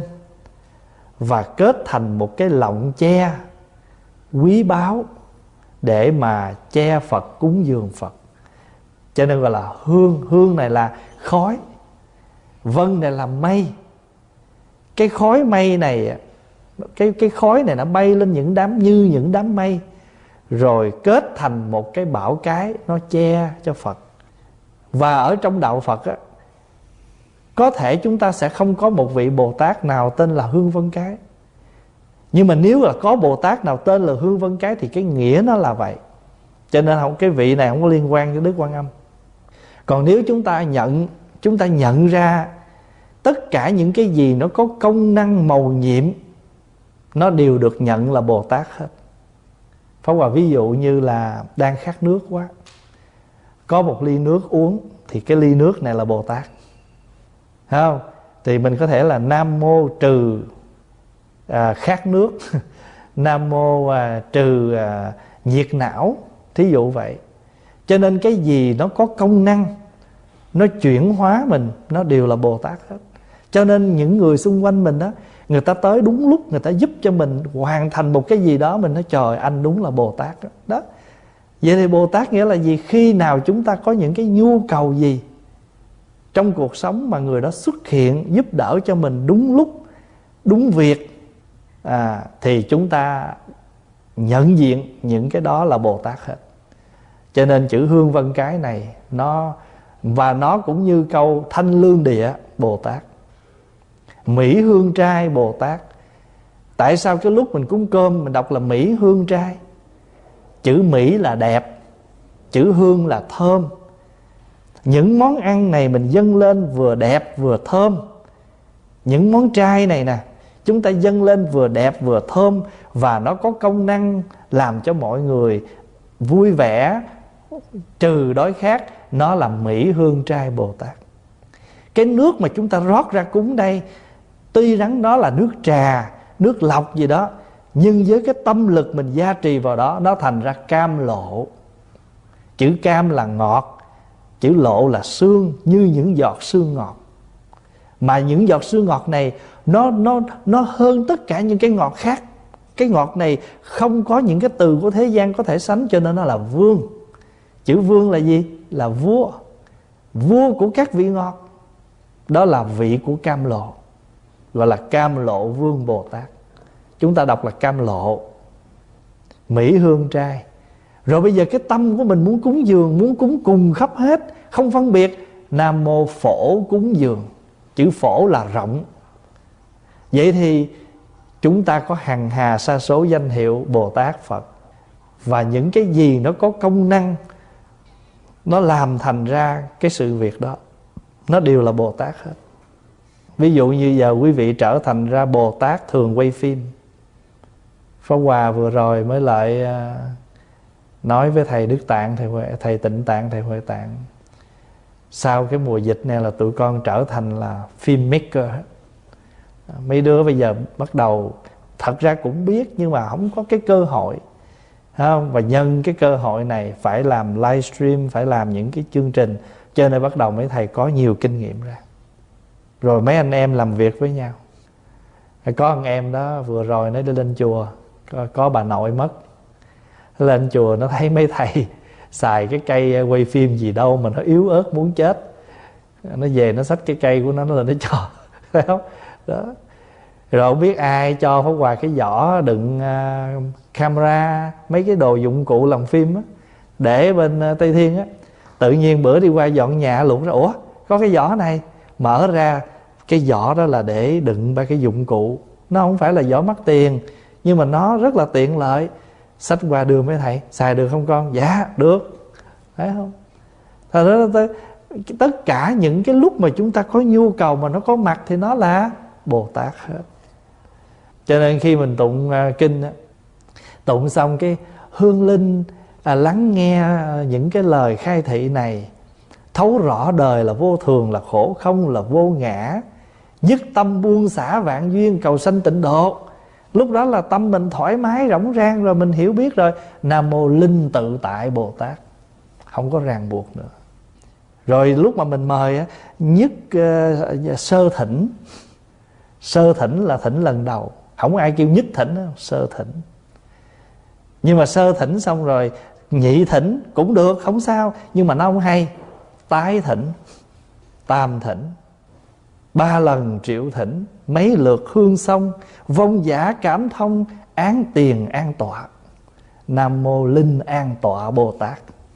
và kết thành một cái lọng che quý báu để mà che Phật, cúng dường Phật. Cho nên gọi là hương. Hương này là khói, vân này là mây. Cái khói mây này, Cái, cái khói này nó bay lên những đám như những đám mây, rồi kết thành một cái bảo cái, nó che cho Phật. Và ở trong đạo Phật á, có thể chúng ta sẽ không có một vị Bồ Tát nào tên là hương vân cái. Nhưng mà nếu là có Bồ Tát nào tên là hương vân cái thì cái nghĩa nó là vậy. Cho nên không, cái vị này không có liên quan với Đức Quan Âm. Còn nếu chúng ta nhận Chúng ta nhận ra tất cả những cái gì nó có công năng mầu nhiệm, nó đều được nhận là Bồ Tát hết. Pháp Hòa ví dụ như là đang khát nước quá, có một ly nước uống, thì cái ly nước này là Bồ Tát, thấy không? Thì mình có thể là Nam Mô trừ à, khát nước Nam Mô à, trừ à, nhiệt não, thí dụ vậy. Cho nên cái gì nó có công năng, nó chuyển hóa mình, nó đều là Bồ Tát hết. Cho nên những người xung quanh mình đó, người ta tới đúng lúc, người ta giúp cho mình hoàn thành một cái gì đó, mình nói trời, anh đúng là Bồ Tát đó. đó. Vậy thì Bồ Tát nghĩa là gì? Khi nào chúng ta có những cái nhu cầu gì trong cuộc sống mà người đó xuất hiện giúp đỡ cho mình đúng lúc, đúng việc, à, thì chúng ta nhận diện những cái đó là Bồ Tát hết. Cho nên chữ hương vân cái này, nó và nó cũng như câu thanh lương địa Bồ Tát, mỹ hương trai Bồ Tát. Tại sao cái lúc mình cúng cơm mình đọc là mỹ hương trai? Chữ mỹ là đẹp, chữ hương là thơm. Những món ăn này mình dâng lên vừa đẹp vừa thơm. Những món trai này nè, chúng ta dâng lên vừa đẹp vừa thơm, và nó có công năng làm cho mọi người vui vẻ, trừ đói khát. Nó là mỹ hương trai Bồ Tát. Cái nước mà chúng ta rót ra cúng đây, tuy rằng đó là nước trà, nước lọc gì đó, nhưng với cái tâm lực mình gia trì vào đó, nó thành ra cam lộ. Chữ cam là ngọt, chữ lộ là sương, như những giọt sương ngọt. Mà những giọt sương ngọt này Nó, nó, nó hơn tất cả những cái ngọt khác. Cái ngọt này không có những cái từ của thế gian có thể sánh, cho nên nó là vương. Chữ vương là gì? Là vua, vua của các vị ngọt. Đó là vị của cam lộ, gọi là cam lộ vương Bồ Tát. Chúng ta đọc là cam lộ, mỹ hương trai. Rồi bây giờ cái tâm của mình muốn cúng dường, muốn cúng cùng khắp hết, không phân biệt. Nam Mô phổ cúng dường. Chữ phổ là rộng. Vậy thì chúng ta có hằng hà sa số danh hiệu Bồ Tát Phật. Và những cái gì nó có công năng, nó làm thành ra cái sự việc đó, nó đều là Bồ Tát hết. Ví dụ như giờ quý vị trở thành ra Bồ Tát thường quay phim. Pháp Hòa vừa rồi mới lại nói với thầy Đức Tạng, thầy, thầy Tịnh Tạng, thầy Huệ Tạng, sau cái mùa dịch này là tụi con trở thành là filmmaker. Mấy đứa bây giờ bắt đầu, thật ra cũng biết nhưng mà không có cái cơ hội, không? Và nhân cái cơ hội này phải làm livestream, phải làm những cái chương trình, cho nên bắt đầu mấy thầy có nhiều kinh nghiệm ra. Rồi mấy anh em làm việc với nhau. Có anh em đó vừa rồi nó đi lên chùa, có, có bà nội mất. Lên chùa nó thấy mấy thầy xài cái cây quay phim gì đâu mà nó yếu ớt muốn chết. Nó về nó xách cái cây của nó, nó lên nó cho. Thấy không? Đó. Rồi không biết ai cho Pháp Hòa cái giỏ đựng uh, camera, mấy cái đồ dụng cụ làm phim á, để bên uh, Tây Thiên á. Tự nhiên bữa đi qua dọn nhà luộc ra, ủa có cái giỏ này. Mở ra cái giỏ đó là để đựng ba cái dụng cụ. Nó không phải là giỏ mắc tiền, nhưng mà nó rất là tiện lợi. Xách qua đưa mấy thầy, xài được không con? Dạ được. Thấy không? Thật ra tất cả những cái lúc mà chúng ta có nhu cầu mà nó có mặt thì nó là Bồ Tát hết. Cho nên khi mình tụng uh, kinh, tụng xong cái hương linh à, lắng nghe những cái lời khai thị này, thấu rõ đời là vô thường, là khổ không, là vô ngã, dứt tâm buông xả vạn duyên, cầu sanh tịnh độ. Lúc đó là tâm mình thoải mái rỗng rang rồi, mình hiểu biết rồi. Nam mô Linh Tự Tại Bồ Tát, không có ràng buộc nữa. Rồi lúc mà mình mời á, nhất uh, sơ thỉnh. Sơ thỉnh là thỉnh lần đầu, không ai kêu nhất thỉnh đâu, sơ thỉnh. Nhưng mà sơ thỉnh xong rồi nhị thỉnh cũng được, không sao, nhưng mà nó không hay. Tái thỉnh, tam thỉnh, ba lần triệu thỉnh, mấy lượt hương xong, vong giả cảm thông, án tiền an tọa. Nam mô Linh An Tọa Bồ Tát.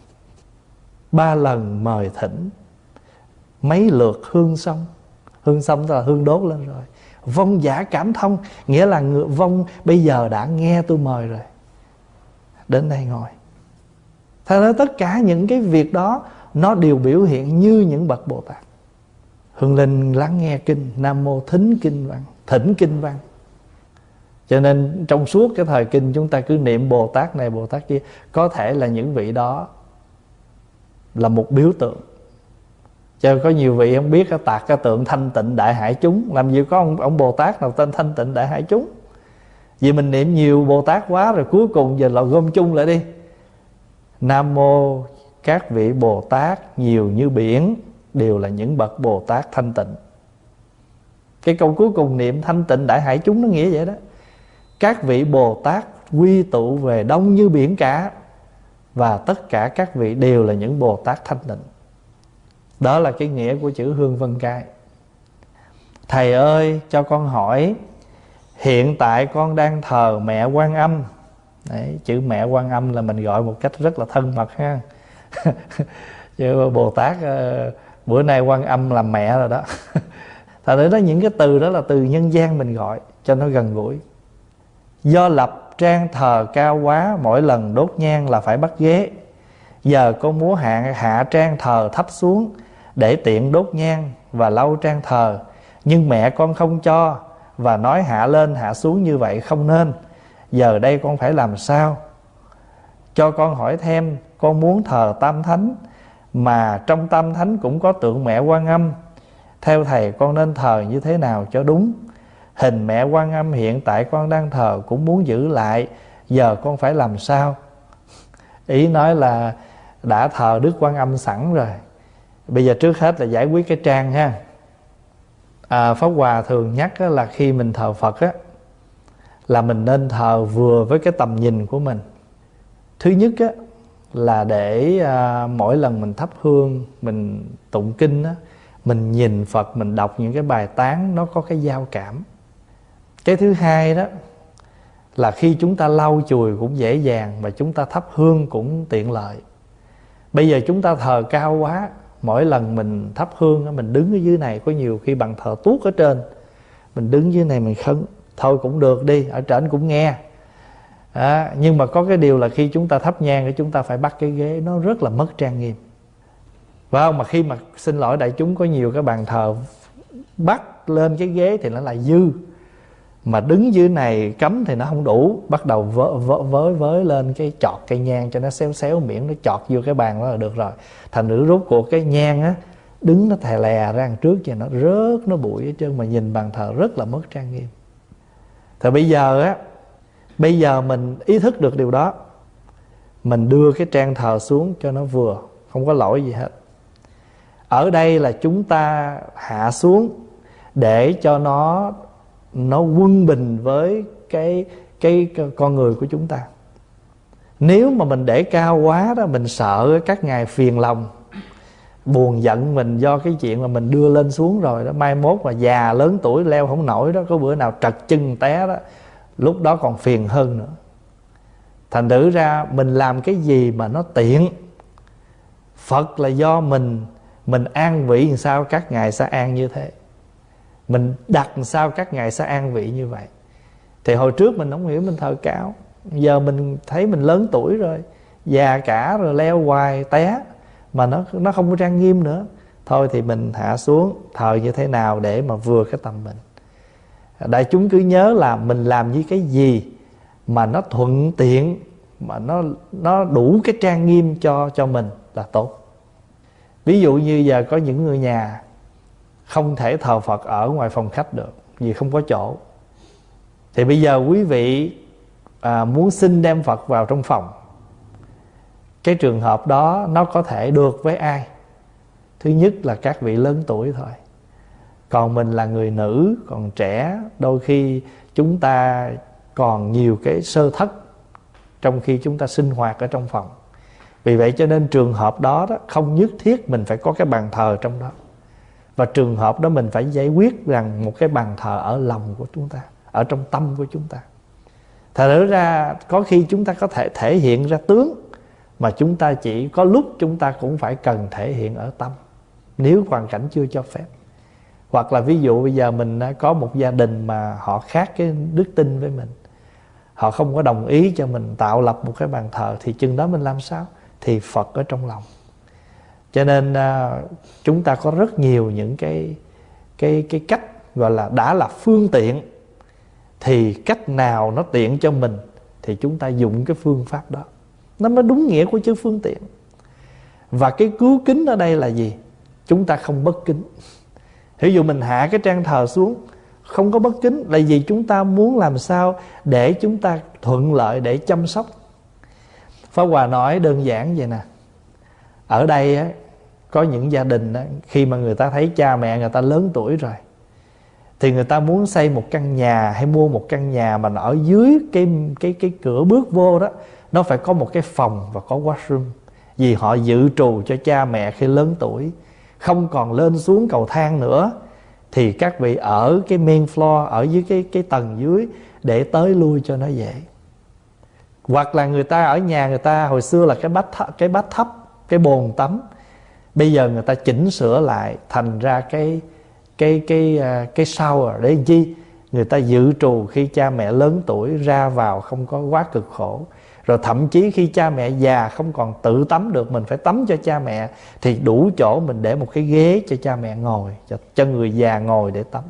Ba lần mời thỉnh, mấy lượt hương xong. Hương xong là hương đốt lên rồi. Vong giả cảm thông, nghĩa là người vong bây giờ đã nghe tôi mời rồi, đến đây ngồi. Thật ra tất cả những cái việc đó nó đều biểu hiện như những bậc Bồ Tát. Hương linh lắng nghe kinh, Nam mô thính kinh văn, thỉnh kinh văn. Cho nên trong suốt cái thời kinh chúng ta cứ niệm Bồ Tát này Bồ Tát kia. Có thể là những vị đó là một biểu tượng. Cho có nhiều vị không biết tạc cái tượng thanh tịnh đại hải chúng. Làm gì có ông, ông Bồ Tát nào tên thanh tịnh đại hải chúng. Vì mình niệm nhiều Bồ Tát quá rồi, cuối cùng giờ là gom chung lại đi. Nam mô các vị Bồ Tát nhiều như biển, đều là những bậc Bồ Tát thanh tịnh. Cái câu cuối cùng niệm thanh tịnh đại hải chúng nó nghĩa vậy đó. Các vị Bồ Tát quy tụ về đông như biển cả, và tất cả các vị đều là những Bồ Tát thanh tịnh. Đó là cái nghĩa của chữ Hương Vân Cai. Thầy ơi, cho con hỏi, hiện tại con đang thờ mẹ Quan Âm. Đấy, chữ mẹ Quan Âm là mình gọi một cách rất là thân mật ha. Chứ Bồ Tát bữa nay Quan Âm làm mẹ rồi đó. Thật ra đó, những cái từ đó là từ nhân gian mình gọi cho nó gần gũi. Do lập trang thờ cao quá, mỗi lần đốt nhang là phải bắt ghế. Giờ con muốn hạ, hạ trang thờ thấp xuống để tiện đốt nhang và lau trang thờ, nhưng mẹ con không cho và nói hạ lên hạ xuống như vậy không nên. Giờ đây con phải làm sao? Cho con hỏi thêm, con muốn thờ Tam Thánh, mà trong Tam Thánh cũng có tượng mẹ Quan Âm. Theo thầy con nên thờ như thế nào cho đúng? Hình mẹ Quan Âm hiện tại con đang thờ cũng muốn giữ lại, giờ con phải làm sao? Ý nói là đã thờ Đức Quan Âm sẵn rồi, bây giờ trước hết là giải quyết cái trang ha. à, Pháp Hòa thường nhắc là khi mình thờ Phật á, là mình nên thờ vừa với cái tầm nhìn của mình. Thứ nhất á, là để à, mỗi lần mình thắp hương, mình tụng kinh á, mình nhìn Phật, mình đọc những cái bài tán nó có cái giao cảm. Cái thứ hai đó là khi chúng ta lau chùi cũng dễ dàng, và chúng ta thắp hương cũng tiện lợi. Bây giờ chúng ta thờ cao quá, mỗi lần mình thắp hương mình đứng ở dưới này, có nhiều khi bằng thờ tuốt ở trên, mình đứng dưới này mình khấn thôi cũng được đi, ở trển cũng nghe. À, nhưng mà có cái điều là khi chúng ta thắp nhang thì chúng ta phải bắt cái ghế, nó rất là mất trang nghiêm. Phải không? Mà khi mà xin lỗi đại chúng, có nhiều cái bàn thờ bắt lên cái ghế thì nó là dư, mà đứng dưới này cấm thì nó không đủ, bắt đầu vớ, vớ, với với lên cái chọt cây nhang cho nó xéo xéo miệng, nó chọt vô cái bàn đó là được rồi. Thành nữ rốt cuộc cái nhang á, đứng nó thè lè ra đằng trước và nó rớt, nó bụi hết trơn, mà nhìn bàn thờ rất là mất trang nghiêm. Thì bây giờ á, bây giờ mình ý thức được điều đó, mình đưa cái trang thờ xuống cho nó vừa, không có lỗi gì hết. Ở đây là chúng ta hạ xuống để cho nó nó quân bình với cái, cái cái con người của chúng ta. Nếu mà mình để cao quá đó, mình sợ các ngài phiền lòng, buồn giận mình do cái chuyện mà mình đưa lên xuống rồi đó. Mai mốt mà già lớn tuổi leo không nổi đó, có bữa nào trật chân té đó, lúc đó còn phiền hơn nữa. Thành thử ra mình làm cái gì mà nó tiện. Phật là do mình, mình an vị làm sao các ngài sẽ an như thế, mình đặt làm sao các ngài sẽ an vị như vậy. Thì hồi trước mình không hiểu, mình thờ cao. Giờ mình thấy mình lớn tuổi rồi, già cả rồi, leo hoài té, mà nó nó không có trang nghiêm nữa. Thôi thì mình hạ xuống thờ như thế nào để mà vừa cái tâm mình. Đại chúng cứ nhớ là mình làm như cái gì mà nó thuận tiện, mà nó nó đủ cái trang nghiêm cho cho mình là tốt. Ví dụ như giờ có những người nhà không thể thờ Phật ở ngoài phòng khách được vì không có chỗ, thì bây giờ quý vị à, muốn xin đem Phật vào trong phòng. Cái trường hợp đó nó có thể được với ai? Thứ nhất là các vị lớn tuổi thôi. Còn mình là người nữ, còn trẻ, đôi khi chúng ta còn nhiều cái sơ thất trong khi chúng ta sinh hoạt ở trong phòng. Vì vậy cho nên trường hợp đó, đó không nhất thiết mình phải có cái bàn thờ trong đó. Và trường hợp đó mình phải giải quyết rằng một cái bàn thờ ở lòng của chúng ta, ở trong tâm của chúng ta. Thật ra có khi chúng ta có thể thể hiện ra tướng, mà chúng ta chỉ có lúc chúng ta cũng phải cần thể hiện ở tâm, nếu hoàn cảnh chưa cho phép. Hoặc là ví dụ bây giờ mình có một gia đình mà họ khác cái đức tin với mình, họ không có đồng ý cho mình tạo lập một cái bàn thờ, thì chừng đó mình làm sao? Thì Phật ở trong lòng. Cho nên uh, chúng ta có rất nhiều những cái, cái, cái cách gọi là đã là phương tiện. Thì cách nào nó tiện cho mình thì chúng ta dùng cái phương pháp đó. Nó mới đúng nghĩa của chữ phương tiện. Và cái cứu kính ở đây là gì? Chúng ta không bất kính. Ví dụ mình hạ cái trang thờ xuống, không có bất kính là vì chúng ta muốn làm sao để chúng ta thuận lợi để chăm sóc. Pháp Hòa nói đơn giản vậy nè. Ở đây á, có những gia đình á, khi mà người ta thấy cha mẹ người ta lớn tuổi rồi, thì người ta muốn xây một căn nhà hay mua một căn nhà mà ở dưới cái, cái, cái cửa bước vô đó, nó phải có một cái phòng và có washroom. Vì họ dự trù cho cha mẹ khi lớn tuổi không còn lên xuống cầu thang nữa, thì các vị ở cái main floor, ở dưới cái, cái tầng dưới để tới lui cho nó dễ. Hoặc là người ta ở nhà người ta hồi xưa là cái bát cái bát thấp, cái bồn tắm, bây giờ người ta chỉnh sửa lại thành ra cái cái cái cái shower để làm chi? Người ta dự trù khi cha mẹ lớn tuổi ra vào không có quá cực khổ. Rồi thậm chí khi cha mẹ già không còn tự tắm được, mình phải tắm cho cha mẹ, thì đủ chỗ mình để một cái ghế cho cha mẹ ngồi, cho, cho người già ngồi để tắm.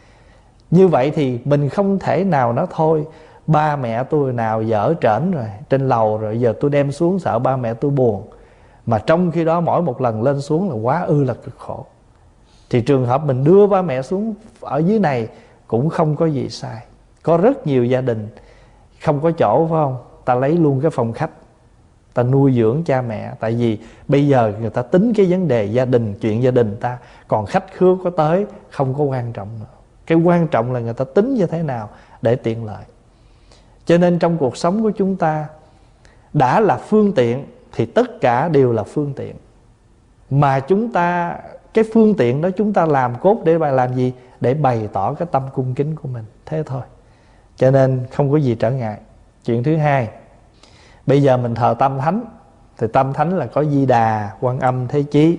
Như vậy thì mình không thể nào nói thôi, ba mẹ tôi nào dở trển rồi, trên lầu rồi, giờ tôi đem xuống sợ ba mẹ tôi buồn. Mà trong khi đó mỗi một lần lên xuống là quá ư là cực khổ. Thì trường hợp mình đưa ba mẹ xuống ở dưới này cũng không có gì sai. Có rất nhiều gia đình không có chỗ, phải không? Ta lấy luôn cái phòng khách, ta nuôi dưỡng cha mẹ. Tại vì bây giờ người ta tính cái vấn đề gia đình, chuyện gia đình ta, còn khách khứa có tới không có quan trọng nữa. Cái quan trọng là người ta tính như thế nào để tiện lợi. Cho nên trong cuộc sống của chúng ta, đã là phương tiện thì tất cả đều là phương tiện. Mà chúng ta, cái phương tiện đó chúng ta làm cốt để bài làm gì? Để bày tỏ cái tâm cung kính của mình. Thế thôi. Cho nên không có gì trở ngại. Chuyện thứ hai, bây giờ mình thờ Tam Thánh, thì Tam Thánh là có Di Đà, Quan Âm, Thế Chí.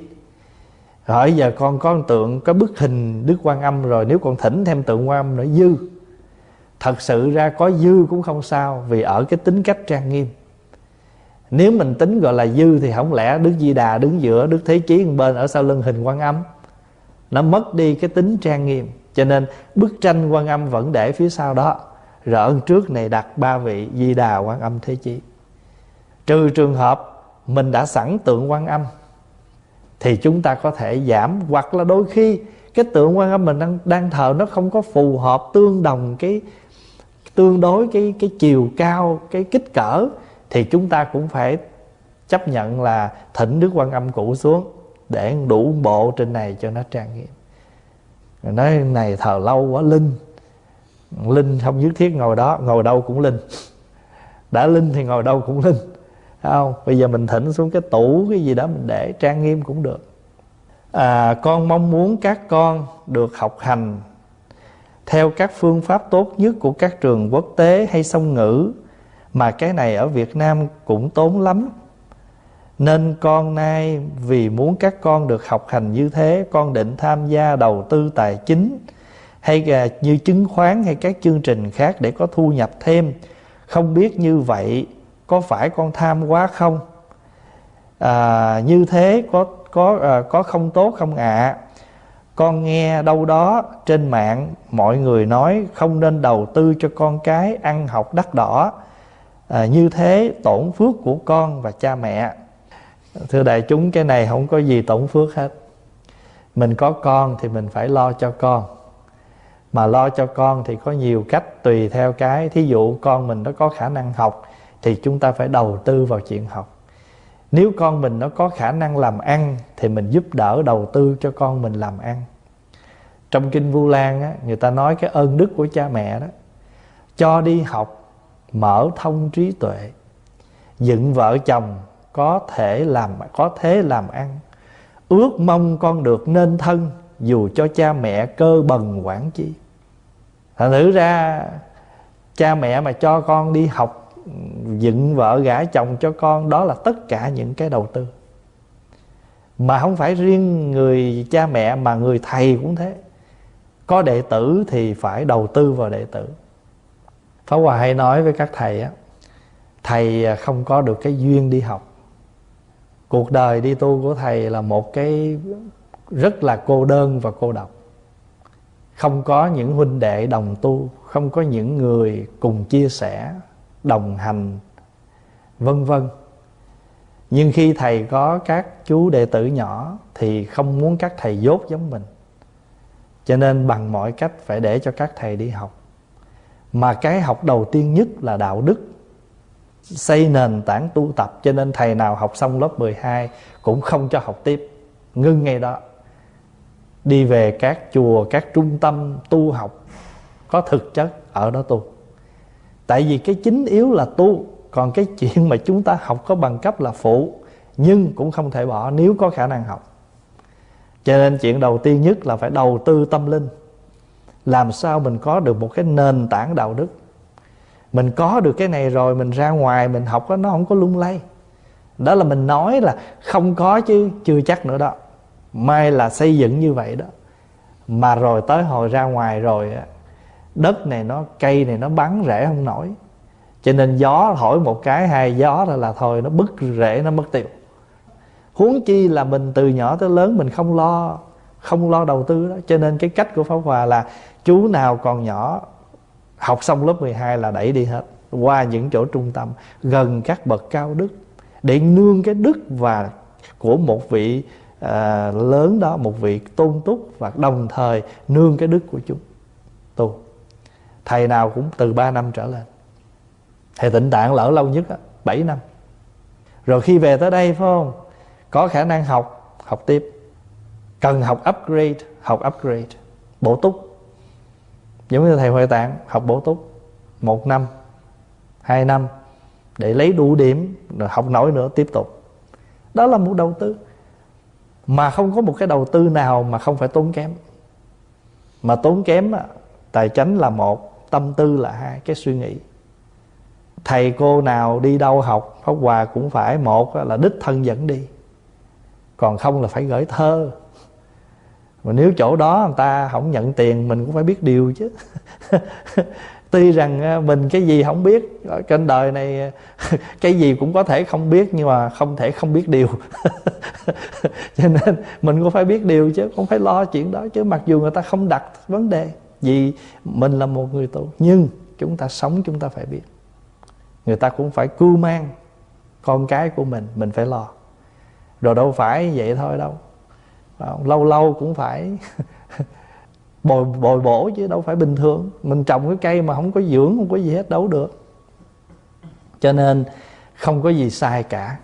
Rồi giờ con có tượng, có bức hình Đức Quan Âm rồi, nếu con thỉnh thêm tượng Quan Âm nữa dư. Thật sự ra có dư cũng không sao, vì ở cái tính cách trang nghiêm. Nếu mình tính gọi là dư thì không lẽ Đức Di Đà đứng giữa, Đức Thế Chí một bên, ở sau lưng hình Quan Âm, nó mất đi cái tính trang nghiêm. Cho nên bức tranh Quan Âm vẫn để phía sau đó, rồi ở trước này đặt ba vị Di Đà, Quan Âm, Thế Chí. Trừ trường hợp mình đã sẵn tượng Quan Âm thì chúng ta có thể giảm. Hoặc là đôi khi cái tượng Quan Âm mình đang, đang thờ nó không có phù hợp, tương đồng cái tương đối cái, cái chiều cao, cái kích cỡ, thì chúng ta cũng phải chấp nhận là thỉnh Đức Quan Âm cũ xuống để đủ bộ trên này cho nó trang nghiêm. Rồi nói này thờ lâu quá linh. Linh không nhất thiết ngồi đó, ngồi đâu cũng linh. Đã linh thì ngồi đâu cũng linh, thấy không? Bây giờ mình thỉnh xuống cái tủ cái gì đó mình để trang nghiêm cũng được. à, Con mong muốn các con được học hành theo các phương pháp tốt nhất của các trường quốc tế hay song ngữ, mà cái này ở Việt Nam cũng tốn lắm. Nên con nay vì muốn các con được học hành như thế, con định tham gia đầu tư tài chính hay như chứng khoán hay các chương trình khác để có thu nhập thêm. Không biết như vậy có phải con tham quá không? à, như thế có có à, có không tốt không ạ? À? Con nghe đâu đó trên mạng mọi người nói không nên đầu tư cho con cái ăn học đắt đỏ, à, như thế tổn phước của con và cha mẹ. Thưa đại chúng, cái này không có gì tổn phước hết. Mình có con thì mình phải lo cho con. Mà lo cho con thì có nhiều cách tùy theo cái. Thí dụ con mình nó có khả năng học thì chúng ta phải đầu tư vào chuyện học. Nếu con mình nó có khả năng làm ăn thì mình giúp đỡ đầu tư cho con mình làm ăn. Trong Kinh Vu Lan á, người ta nói cái ơn đức của cha mẹ đó: cho đi học, mở thông trí tuệ, dựng vợ chồng, có thể làm có thế làm ăn, ước mong con được nên thân, dù cho cha mẹ cơ bần quản chi. Thành thử ra cha mẹ mà cho con đi học, dựng vợ gả chồng cho con, đó là tất cả những cái đầu tư. Mà không phải riêng người cha mẹ, mà người thầy cũng thế. Có đệ tử thì phải đầu tư vào đệ tử. Pháp Hòa hay nói với các thầy á, thầy không có được cái duyên đi học. Cuộc đời đi tu của thầy là một cái rất là cô đơn và cô độc. Không có những huynh đệ đồng tu, không có những người cùng chia sẻ, đồng hành, vân vân. Nhưng khi thầy có các chú đệ tử nhỏ thì không muốn các thầy dốt giống mình, cho nên bằng mọi cách phải để cho các thầy đi học. Mà cái học đầu tiên nhất là đạo đức, xây nền tảng tu tập. Cho nên thầy nào học xong lớp mười hai cũng không cho học tiếp, ngưng ngay đó, đi về các chùa, các trung tâm tu học có thực chất, ở đó tu. Tại vì cái chính yếu là tu, còn cái chuyện mà chúng ta học có bằng cấp là phụ, nhưng cũng không thể bỏ nếu có khả năng học. Cho nên chuyện đầu tiên nhất là phải đầu tư tâm linh. Làm sao mình có được một cái nền tảng đạo đức. Mình có được cái này rồi, mình ra ngoài mình học đó, nó không có lung lay. Đó là mình nói là không có chứ chưa chắc nữa đó. May là xây dựng như vậy đó. Mà rồi tới hồi ra ngoài rồi, đất này nó, cây này nó bắn rễ không nổi. Cho nên gió thổi một cái, hai gió là, là thôi nó bứt rễ, nó mất tiêu. Huống chi là mình từ nhỏ tới lớn mình không lo, không lo đầu tư đó. Cho nên cái cách của Pháp Hòa là chú nào còn nhỏ học xong lớp mười hai là đẩy đi hết, qua những chỗ trung tâm gần các bậc cao đức, để nương cái đức và của một vị à, lớn đó, một vị tôn túc, và đồng thời nương cái đức của chúng tu. Thầy nào cũng từ ba năm trở lên. Thầy Tịnh Tạng lỡ lâu nhất á, bảy năm. Rồi khi về tới đây phải không, có khả năng học, học tiếp. Cần học upgrade, học upgrade, bổ túc. Giống như thầy Huệ Tạng học bổ túc một năm, hai năm để lấy đủ điểm, rồi học nổi nữa tiếp tục. Đó là một đầu tư. Mà không có một cái đầu tư nào mà không phải tốn kém. Mà tốn kém, tài chánh là một, tâm tư là hai, cái suy nghĩ. Thầy cô nào đi đâu học, Pháp Hòa cũng phải, một là đích thân dẫn đi, còn không là phải gửi thơ. Mà nếu chỗ đó người ta không nhận tiền, mình cũng phải biết điều chứ. Tuy rằng mình cái gì không biết, trên đời này cái gì cũng có thể không biết, nhưng mà không thể không biết điều. Cho nên mình cũng phải biết điều chứ, không phải lo chuyện đó chứ. Mặc dù người ta không đặt vấn đề, vì mình là một người tu, nhưng chúng ta sống chúng ta phải biết. Người ta cũng phải cưu mang con cái của mình, mình phải lo. Rồi đâu phải vậy thôi đâu, lâu lâu cũng phải bồi, bồi bổ chứ đâu phải bình thường. Mình trồng cái cây mà không có dưỡng, không có gì hết, đâu được. Cho nên không có gì sai cả.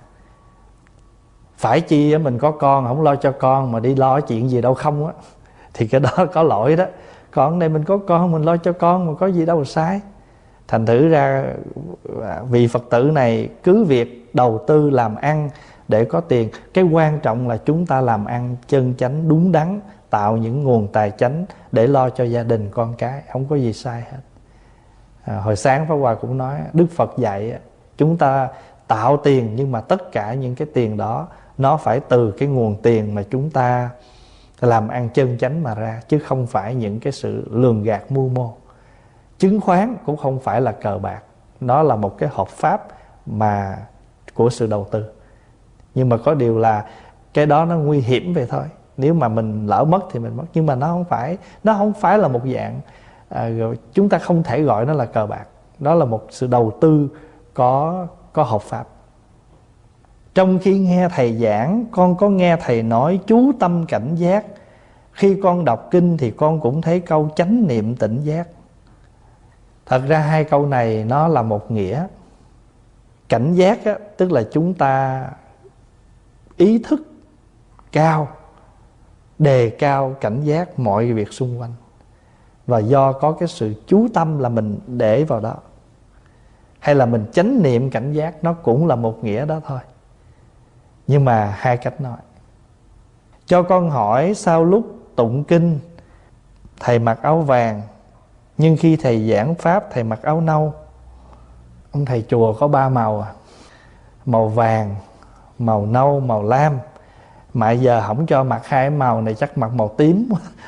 Phải chi mình có con không lo cho con mà đi lo chuyện gì đâu không á, thì cái đó có lỗi đó. Còn này mình có con, mình lo cho con mà có gì đâu sai. Thành thử ra vị Phật tử này cứ việc đầu tư làm ăn để có tiền. Cái quan trọng là chúng ta làm ăn chân chánh đúng đắn, tạo những nguồn tài chánh để lo cho gia đình con cái, không có gì sai hết. À, hồi sáng Pháp Hòa cũng nói, Đức Phật dạy chúng ta tạo tiền, nhưng mà tất cả những cái tiền đó nó phải từ cái nguồn tiền mà chúng ta làm ăn chân chánh mà ra, chứ không phải những cái sự lường gạt mưu mô. Chứng khoán cũng không phải là cờ bạc, nó là một cái hợp pháp mà của sự đầu tư. Nhưng mà có điều là cái đó nó nguy hiểm vậy thôi. Nếu mà mình lỡ mất thì mình mất. Nhưng mà nó không phải Nó không phải là một dạng à, chúng ta không thể gọi nó là cờ bạc. Đó là một sự đầu tư có, có hợp pháp. Trong khi nghe thầy giảng, con có nghe thầy nói chú tâm cảnh giác. Khi con đọc kinh thì con cũng thấy câu chánh niệm tỉnh giác. Thật ra hai câu này nó là một nghĩa. Cảnh giác á, tức là chúng ta ý thức cao, đề cao cảnh giác mọi việc xung quanh. Và do có cái sự chú tâm là mình để vào đó. Hay là mình chánh niệm cảnh giác, nó cũng là một nghĩa đó thôi. Nhưng mà hai cách nói. Cho con hỏi, sau lúc tụng kinh thầy mặc áo vàng, nhưng khi thầy giảng pháp thầy mặc áo nâu? Ông thầy chùa có ba màu à? Màu vàng, màu nâu, màu lam. Mà giờ không cho mặc hai màu này, chắc mặc màu tím.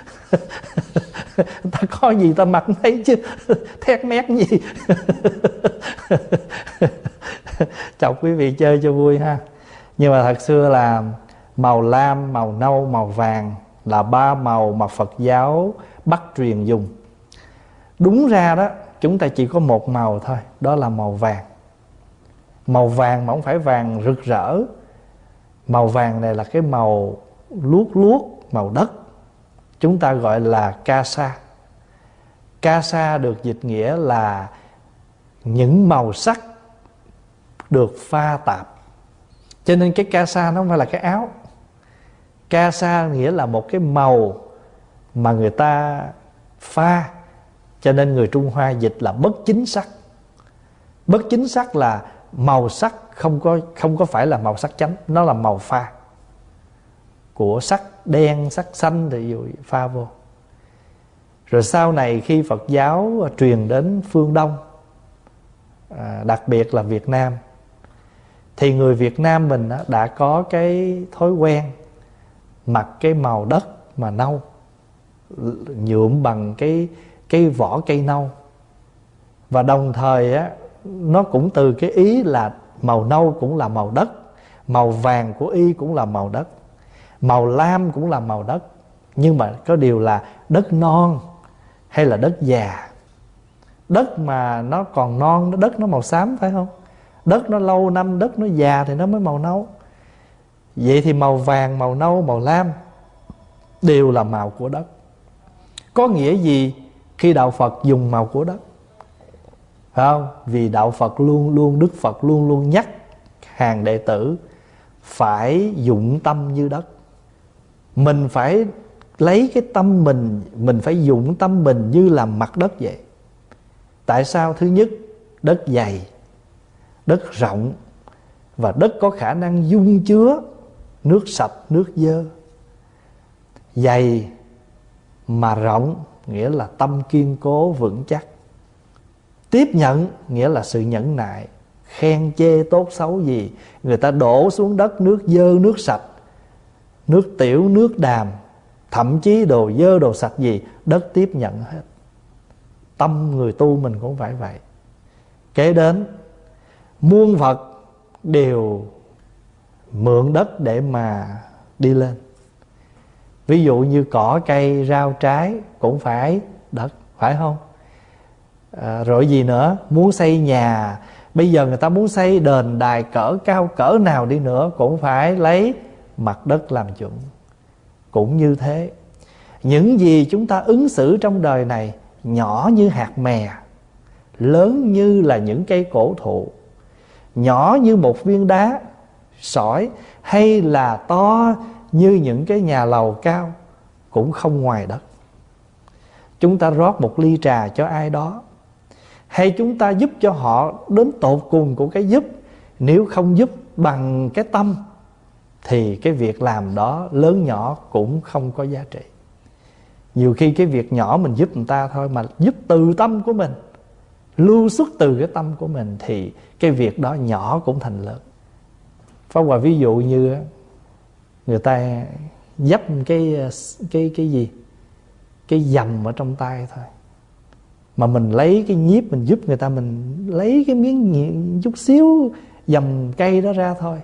Ta có gì ta mặc thấy chứ, thét mét gì. Chọc quý vị chơi cho vui ha. Nhưng mà thật xưa là màu lam, màu nâu, màu vàng là ba màu mà Phật giáo bắt truyền dùng. Đúng ra đó, chúng ta chỉ có một màu thôi, đó là màu vàng. Màu vàng mà không phải vàng rực rỡ. Màu vàng này là cái màu luốt luốt, màu đất. Chúng ta gọi là Kasa. Kasa được dịch nghĩa là những màu sắc được pha tạp. Cho nên cái Kasa nó không phải là cái áo. Kasa nghĩa là một cái màu mà người ta pha. Cho nên người Trung Hoa dịch là bất chính sắc. Bất chính sắc là màu sắc không có, không có phải là màu sắc chánh. Nó là màu pha của sắc đen, sắc xanh thì dụ pha vô. Rồi sau này khi Phật giáo truyền đến phương Đông, à, đặc biệt là Việt Nam, thì người Việt Nam mình đã có cái thói quen mặc cái màu đất mà nâu, nhuộm bằng cái, cái vỏ cây nâu. Và đồng thời á, nó cũng từ cái ý là màu nâu cũng là màu đất, màu vàng của y cũng là màu đất, màu lam cũng là màu đất. Nhưng mà có điều là đất non hay là đất già. Đất mà nó còn non, đất nó màu xám phải không? Đất nó lâu năm, đất nó già thì nó mới màu nâu. Vậy thì màu vàng, màu nâu, màu lam đều là màu của đất. Có nghĩa gì khi đạo Phật dùng màu của đất? Phải không? Vì đạo Phật luôn luôn, Đức Phật luôn luôn nhắc hàng đệ tử phải dụng tâm như đất. Mình phải lấy cái tâm mình, mình phải dụng tâm mình như là mặt đất vậy. Tại sao? Thứ nhất, đất dày, đất rộng, và đất có khả năng dung chứa nước sạch, nước dơ. Dày mà rộng nghĩa là tâm kiên cố vững chắc. Tiếp nhận nghĩa là sự nhẫn nại. Khen chê tốt xấu gì, người ta đổ xuống đất nước dơ, nước sạch, nước tiểu, nước đàm, thậm chí đồ dơ, đồ sạch gì, đất tiếp nhận hết. Tâm người tu mình cũng phải vậy. Kế đến, muôn vật đều mượn đất để mà đi lên. Ví dụ như cỏ cây, rau trái cũng phải đất, phải không? À, rồi gì nữa? Muốn xây nhà, bây giờ người ta muốn xây đền đài cỡ cao cỡ nào đi nữa cũng phải lấy mặt đất làm chuẩn. Cũng như thế, những gì chúng ta ứng xử trong đời này, nhỏ như hạt mè, lớn như là những cây cổ thụ, nhỏ như một viên đá sỏi, hay là to như những cái nhà lầu cao, cũng không ngoài đất. Chúng ta rót một ly trà cho ai đó, hay chúng ta giúp cho họ đến tột cùng của cái giúp, nếu không giúp bằng cái tâm thì cái việc làm đó lớn nhỏ cũng không có giá trị. Nhiều khi cái việc nhỏ mình giúp người ta thôi, mà giúp từ tâm của mình, lưu xuất từ cái tâm của mình, thì cái việc đó nhỏ cũng thành lớn. Pháp Hòa ví dụ như người ta dấp cái cái cái gì, cái dầm ở trong tay thôi, mà mình lấy cái nhíp mình giúp người ta, mình lấy cái miếng chút xíu dầm cây đó ra thôi,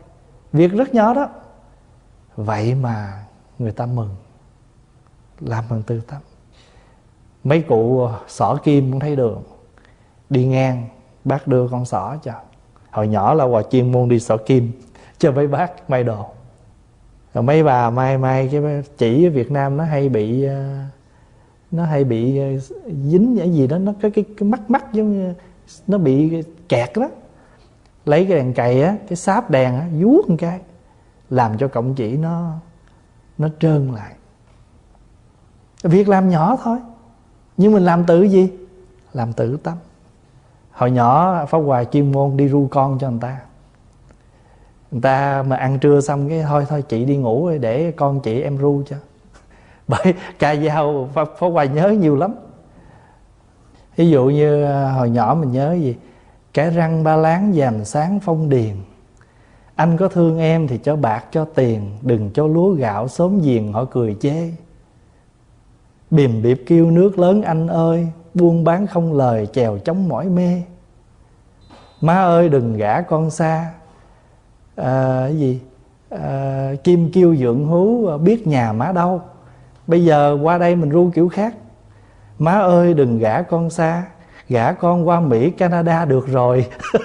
việc rất nhỏ đó, vậy mà người ta mừng, làm bằng từ tâm. Mấy cụ xỏ kim cũng thấy đường, đi ngang bác đưa con xỏ cho. Hồi nhỏ là Hòa chuyên môn đi xỏ kim cho mấy bác may đồ. Rồi mấy bà may may cái chỉ ở Việt Nam nó hay bị nó hay bị dính cái gì đó, nó cái cái, cái mắt mắt giống như nó bị kẹt đó. Lấy cái đèn cày á, cái sáp đèn á, vuốt một cái làm cho cọng chỉ nó nó trơn lại. Việc làm nhỏ thôi, nhưng mình làm từ gì? Làm từ tâm. Hồi nhỏ Pháp Hòa chuyên môn đi ru con cho người ta. Người ta mà ăn trưa xong cái thôi thôi chị đi ngủ rồi để con chị em ru cho. Bởi ca dao Pháp, Pháp Hòa nhớ nhiều lắm. Ví dụ như hồi nhỏ mình nhớ gì? Cái răng ba láng vàm sáng phong điền, anh có thương em thì cho bạc cho tiền, đừng cho lúa gạo xóm giềng họ cười chê. Bìm biệp kêu nước lớn anh ơi, buôn bán không lời chèo chống mỏi mê. Má ơi đừng gả con xa, à, cái gì à, kim kêu dượng hú biết nhà má đâu. Bây giờ qua đây mình ru kiểu khác. Má ơi đừng gả con xa, gả con qua Mỹ Canada được rồi.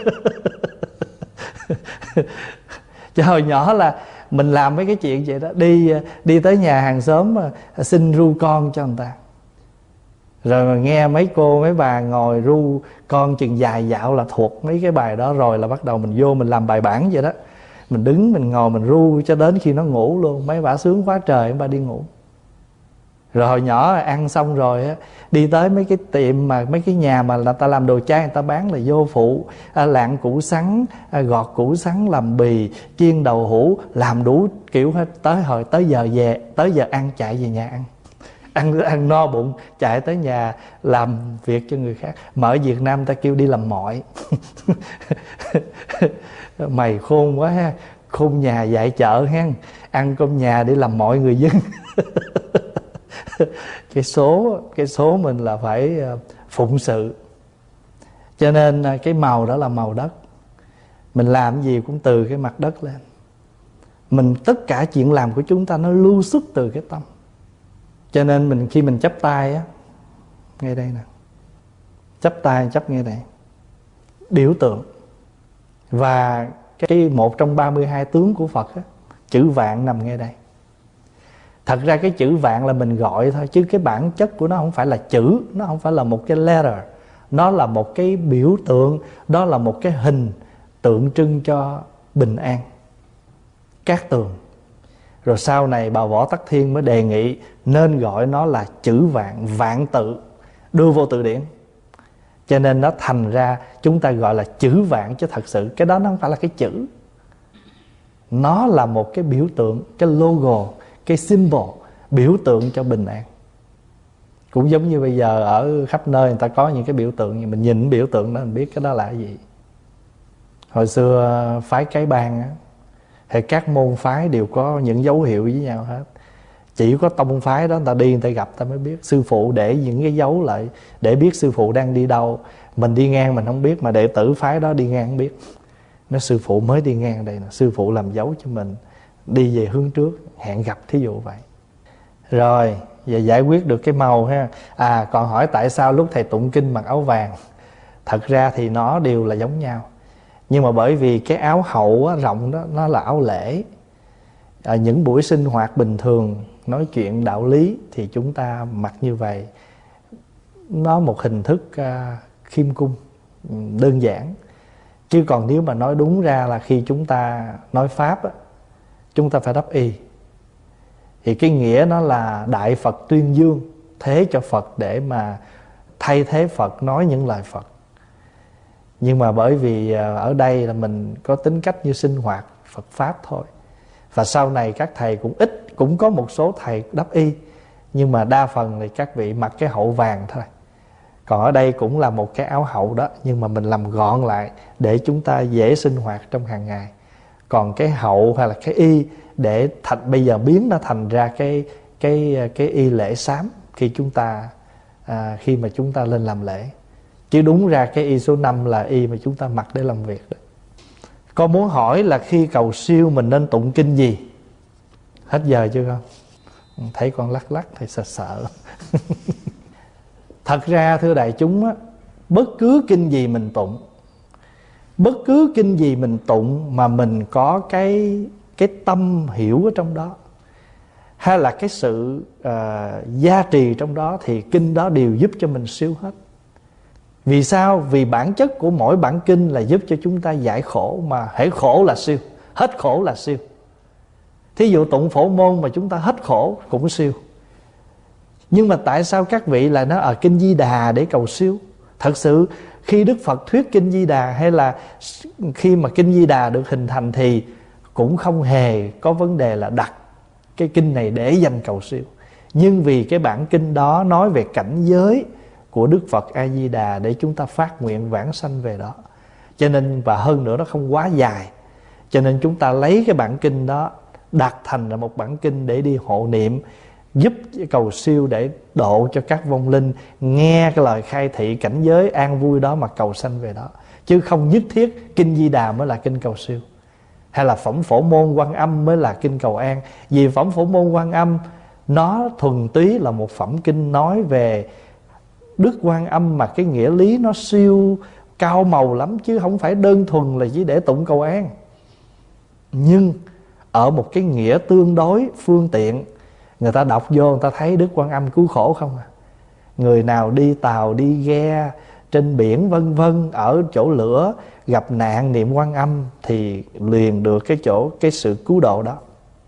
Chứ hồi nhỏ là mình làm mấy cái chuyện vậy đó. Đi đi tới nhà hàng xóm mà xin ru con cho người ta. Rồi mà nghe mấy cô mấy bà ngồi ru con chừng dài dạo là thuộc mấy cái bài đó rồi, là bắt đầu mình vô mình làm bài bản vậy đó. Mình đứng mình ngồi mình ru cho đến khi nó ngủ luôn. Mấy bà sướng quá trời, mấy bà đi ngủ. Rồi hồi nhỏ ăn xong rồi á, đi tới mấy cái tiệm mà mấy cái nhà mà người ta làm đồ chay, người ta bán là vô phụ, à, lạng củ sắn, à, gọt củ sắn làm bì, chiên đậu hũ, làm đủ kiểu hết. Tới hồi tới giờ về, tới giờ ăn chạy về nhà ăn. Ăn ăn no bụng chạy tới nhà làm việc cho người khác. Mà ở Việt Nam ta kêu đi làm mọi. Mày khôn quá ha, khôn nhà dạy chợ ha, ăn cơm nhà đi làm mọi người dân. Cái số cái số mình là phải phụng sự. Cho nên cái màu đó là màu đất. Mình làm gì cũng từ cái mặt đất lên. Mình tất cả chuyện làm của chúng ta nó lưu xuất từ cái tâm. Cho nên mình khi mình chắp tay á, ngay đây nè, chắp tay chắp ngay đây, biểu tượng. Và cái một trong ba mươi hai tướng của Phật á, chữ vạn nằm ngay đây. Thật ra cái chữ vạn là mình gọi thôi, chứ cái bản chất của nó không phải là chữ, nó không phải là một cái letter, nó là một cái biểu tượng, đó là một cái hình tượng trưng cho bình an, cát tường. Rồi sau này bà Võ Tắc Thiên mới đề nghị nên gọi nó là chữ vạn, vạn tự, đưa vô từ điển. Cho nên nó thành ra chúng ta gọi là chữ vạn, chứ thật sự cái đó nó không phải là cái chữ. Nó là một cái biểu tượng, cái logo, cái symbol, biểu tượng cho bình an. Cũng giống như bây giờ ở khắp nơi người ta có những cái biểu tượng, mình nhìn biểu tượng đó mình biết cái đó là cái gì. Hồi xưa phái Cái Bang á, thì các môn phái đều có những dấu hiệu với nhau hết. Chỉ có tông phái đó người ta đi người ta gặp ta mới biết. Sư phụ để những cái dấu lại để biết sư phụ đang đi đâu. Mình đi ngang mình không biết, mà đệ tử phái đó đi ngang không biết. Nói sư phụ mới đi ngang đây nè, sư phụ làm dấu cho mình đi về hướng trước, hẹn gặp, thí dụ vậy. Rồi giờ giải quyết được cái màu ha. À còn hỏi tại sao lúc thầy tụng kinh mặc áo vàng. Thật ra thì nó đều là giống nhau, nhưng mà bởi vì cái áo hậu á, rộng đó nó là áo lễ. À, những buổi sinh hoạt bình thường nói chuyện đạo lý thì chúng ta mặc như vậy. Nó một hình thức uh, khiêm cung, đơn giản. Chứ còn nếu mà nói đúng ra là khi chúng ta nói Pháp á, chúng ta phải đắp y. Thì cái nghĩa nó là Đại Phật tuyên dương, thế cho Phật để mà thay thế Phật nói những lời Phật. Nhưng mà bởi vì ở đây là mình có tính cách như sinh hoạt Phật Pháp thôi. Và sau này các thầy cũng ít, cũng có một số thầy đắp y, nhưng mà đa phần thì các vị mặc cái hậu vàng thôi. Còn ở đây cũng là một cái áo hậu đó, nhưng mà mình làm gọn lại để chúng ta dễ sinh hoạt trong hàng ngày. Còn cái hậu hay là cái y để thành, bây giờ biến nó thành ra cái cái cái y lễ xám khi chúng ta à, khi mà chúng ta lên làm lễ. Chứ đúng ra cái y số năm là y mà chúng ta mặc để làm việc đó. Con muốn hỏi là khi cầu siêu mình nên tụng kinh gì? Hết giờ chưa con? Thấy con lắc lắc thì sợ sợ. Thật ra thưa đại chúng á, bất cứ kinh gì mình tụng, bất cứ kinh gì mình tụng mà mình có cái cái tâm hiểu ở trong đó, hay là cái sự uh, gia trì trong đó, thì kinh đó đều giúp cho mình siêu hết. Vì sao? Vì bản chất của mỗi bản kinh là giúp cho chúng ta giải khổ, mà hễ khổ là siêu, hết khổ là siêu. Thí dụ tụng Phổ Môn mà chúng ta hết khổ cũng siêu. Nhưng mà tại sao các vị lại nói ở kinh Di Đà để cầu siêu? Thật sự khi Đức Phật thuyết kinh Di Đà, hay là khi mà kinh Di Đà được hình thành, thì cũng không hề có vấn đề là đặt cái kinh này để dành cầu siêu. Nhưng vì cái bản kinh đó nói về cảnh giới của Đức Phật A Di Đà để chúng ta phát nguyện vãng sanh về đó, cho nên, và hơn nữa nó không quá dài, cho nên chúng ta lấy cái bản kinh đó đặt thành là một bản kinh để đi hộ niệm, giúp cầu siêu để độ cho các vong linh nghe cái lời khai thị cảnh giới an vui đó mà cầu sanh về đó. Chứ không nhất thiết kinh Di Đà mới là kinh cầu siêu, hay là phẩm Phổ Môn Quan Âm mới là kinh cầu an. Vì phẩm Phổ Môn Quan Âm nó thuần túy là một phẩm kinh nói về Đức Quan Âm, mà cái nghĩa lý nó siêu cao màu lắm, chứ không phải đơn thuần là chỉ để tụng cầu an. Nhưng ở một cái nghĩa tương đối phương tiện, người ta đọc vô người ta thấy Đức Quan Âm cứu khổ không à. Người nào đi tàu đi ghe trên biển vân vân, ở chỗ lửa gặp nạn niệm Quan Âm thì liền được cái chỗ cái sự cứu độ đó.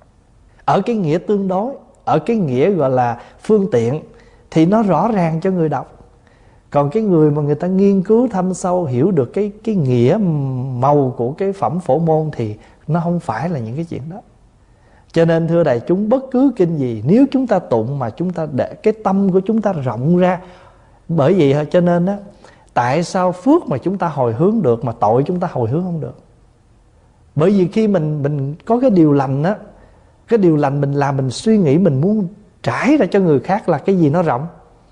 Ở cái nghĩa tương đối, ở cái nghĩa gọi là phương tiện thì nó rõ ràng cho người đọc. Còn cái người mà người ta nghiên cứu thâm sâu, hiểu được cái cái nghĩa màu của cái phẩm Phổ Môn thì nó không phải là những cái chuyện đó. Cho nên thưa đại chúng, bất cứ kinh gì nếu chúng ta tụng mà chúng ta để cái tâm của chúng ta rộng ra. Bởi vậy cho nên á, tại sao phước mà chúng ta hồi hướng được mà tội chúng ta hồi hướng không được? Bởi vì khi mình mình có cái điều lành á, cái điều lành mình làm, mình suy nghĩ, mình muốn trải ra cho người khác là cái gì nó rộng?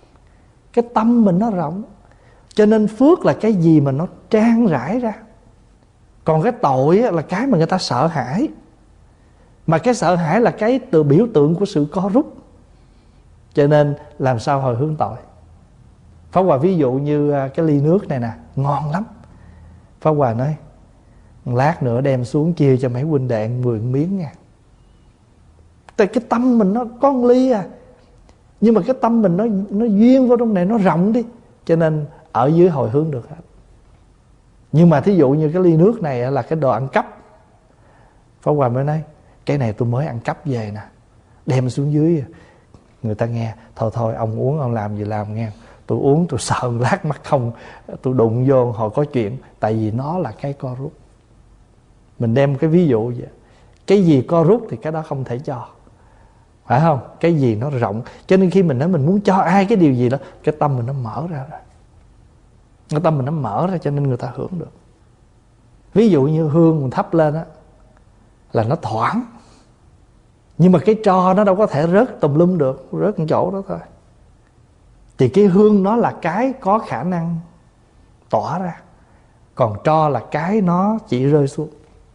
Cái tâm mình nó rộng. Cho nên phước là cái gì mà nó trang rải ra. Còn cái tội á, là cái mà người ta sợ hãi. Mà cái sợ hãi là cái từ biểu tượng của sự co rút. Cho nên làm sao hồi hướng tội? Pháp Hòa ví dụ như cái ly nước này nè, ngon lắm. Pháp Hòa nói lát nữa đem xuống chia cho mấy huynh đệ mười miếng nha. Tại cái tâm mình nó có một ly à, nhưng mà cái tâm mình nó nó duyên vào trong này, nó rộng đi, cho nên ở dưới hồi hướng được hết. Nhưng mà thí dụ như cái ly nước này là cái đồ ăn cắp, Pháp Hòa mới nói cái này tôi mới ăn cắp về nè, đem xuống dưới. Người ta nghe thôi thôi ông uống, ông làm gì làm nghe, tôi uống tôi sợ lát mắt không tôi đụng vô họ có chuyện. Tại vì nó là cái co rút. Mình đem cái ví dụ vậy, cái gì co rút thì cái đó không thể cho, phải không? Cái gì nó rộng, cho nên khi mình nói mình muốn cho ai cái điều gì đó, cái tâm mình nó mở ra rồi, cái tâm mình nó mở ra cho nên người ta hưởng được. Ví dụ như hương mình thắp lên á là nó thoảng, nhưng mà cái tro nó đâu có thể rớt tùm lum được, rớt một chỗ đó thôi. Thì cái hương nó là cái có khả năng tỏa ra, còn tro là cái nó chỉ rơi xuống.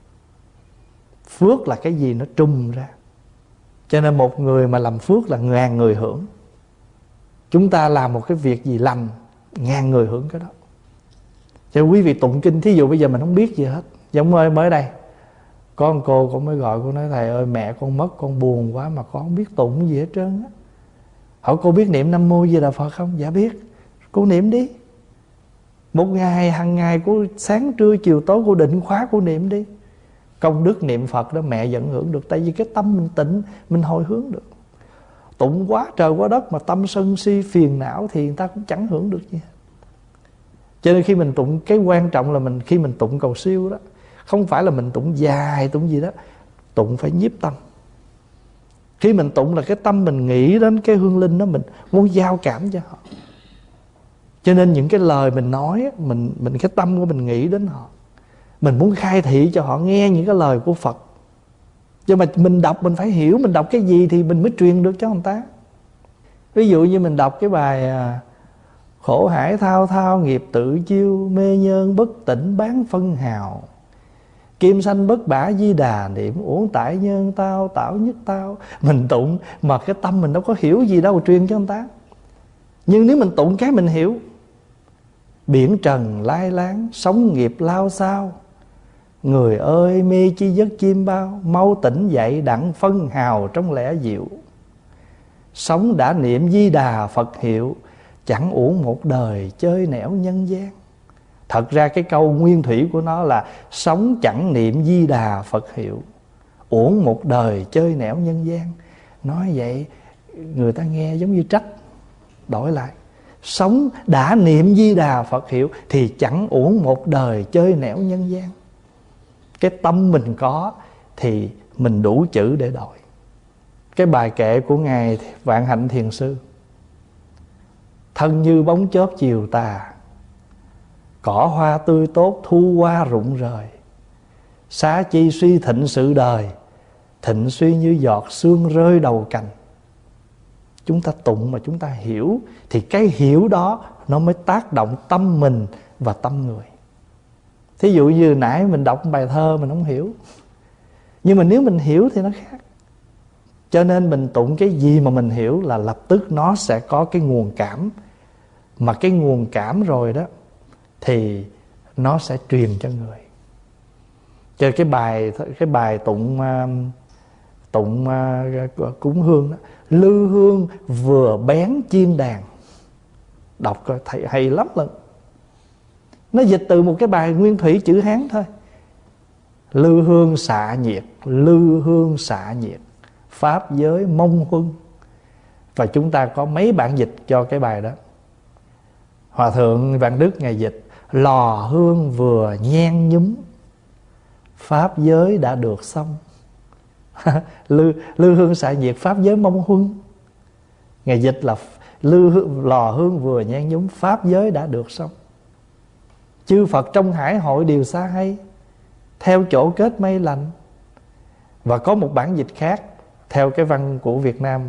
Phước là cái gì nó trùm ra. Cho nên một người mà làm phước là ngàn người hưởng. Chúng ta làm một cái việc gì lành, ngàn người hưởng cái đó. Cho quý vị tụng kinh, thí dụ bây giờ mình không biết gì hết, giống ơi mới đây có một cô cũng mới gọi, cô nói thầy ơi mẹ con mất, con buồn quá mà con không biết tụng gì hết trơn á. Hỏi cô biết niệm Nam Mô Di Đà Phật không? Dạ biết. Cô niệm đi. Một ngày, hàng ngày cô sáng trưa chiều tối cô định khóa cô niệm đi. Công đức niệm Phật đó mẹ vẫn hưởng được. Tại vì cái tâm mình tịnh, mình hồi hướng được. Tụng quá trời quá đất mà tâm sân si phiền não thì người ta cũng chẳng hưởng được gì hết. Cho nên khi mình tụng, cái quan trọng là mình khi mình tụng cầu siêu đó, không phải là mình tụng dài tụng gì đó, tụng phải nhiếp tâm. Khi mình tụng là cái tâm mình nghĩ đến cái hương linh đó, mình muốn giao cảm cho họ. Cho nên những cái lời mình nói, mình mình cái tâm của mình nghĩ đến họ, mình muốn khai thị cho họ nghe những cái lời của Phật. Nhưng mà mình đọc mình phải hiểu, mình đọc cái gì thì mình mới truyền được cho người ta. Ví dụ như mình đọc cái bài khổ hải thao thao nghiệp tự chiêu, mê nhân bất tỉnh bán phân hào, Kim sanh bất bả di đà niệm, uổng tại nhân tao tạo nhất tao. Mình tụng mà cái tâm mình đâu có hiểu gì đâu truyền cho người ta. Nhưng nếu mình tụng cái mình hiểu. Biển trần lai láng, sóng nghiệp lao sao. Người ơi mê chi giấc chim bao, mau tỉnh dậy đặng phân hào trong lẽ diệu. Sống đã niệm di đà Phật hiệu, chẳng uổng một đời chơi nẻo nhân gian. Thật ra cái câu nguyên thủy của nó là sống chẳng niệm di đà Phật hiệu, uổng một đời chơi nẻo nhân gian. Nói vậy người ta nghe giống như trách. Đổi lại, sống đã niệm di đà Phật hiệu thì chẳng uổng một đời chơi nẻo nhân gian. Cái tâm mình có thì mình đủ chữ để đổi. Cái bài kệ của Ngài Vạn Hạnh Thiền Sư: thân như bóng chớp chiều tà, cỏ hoa tươi tốt thu hoa rụng rời. Xá chi suy thịnh sự đời, thịnh suy như giọt sương rơi đầu cành. Chúng ta tụng mà chúng ta hiểu, thì cái hiểu đó nó mới tác động tâm mình và tâm người. Thí dụ như nãy mình đọc bài thơ mình không hiểu, nhưng mà nếu mình hiểu thì nó khác. Cho nên mình tụng cái gì mà mình hiểu là lập tức nó sẽ có cái nguồn cảm. Mà cái nguồn cảm rồi đó thì nó sẽ truyền cho người. Cho cái bài cái bài tụng tụng cúng hương đó, lư hương vừa bén chiên đàn. Đọc coi thầy hay lắm lần. Nó dịch từ một cái bài nguyên thủy chữ Hán thôi. Lư hương xạ nhiệt, lư hương xạ nhiệt, pháp giới mông huân. Và chúng ta có mấy bản dịch cho cái bài đó. Hòa thượng Vạn Đức Ngài dịch: lò hương vừa nhen nhúm, pháp giới đã được xong. lư, lư hương xạ nhiệt, pháp giới mông huân. Ngài dịch là lư, lò hương vừa nhen nhúm, pháp giới đã được xong. Chư Phật trong hải hội đều xa hay, theo chỗ kết mây lành. Và có một bản dịch khác theo cái văn của Việt Nam: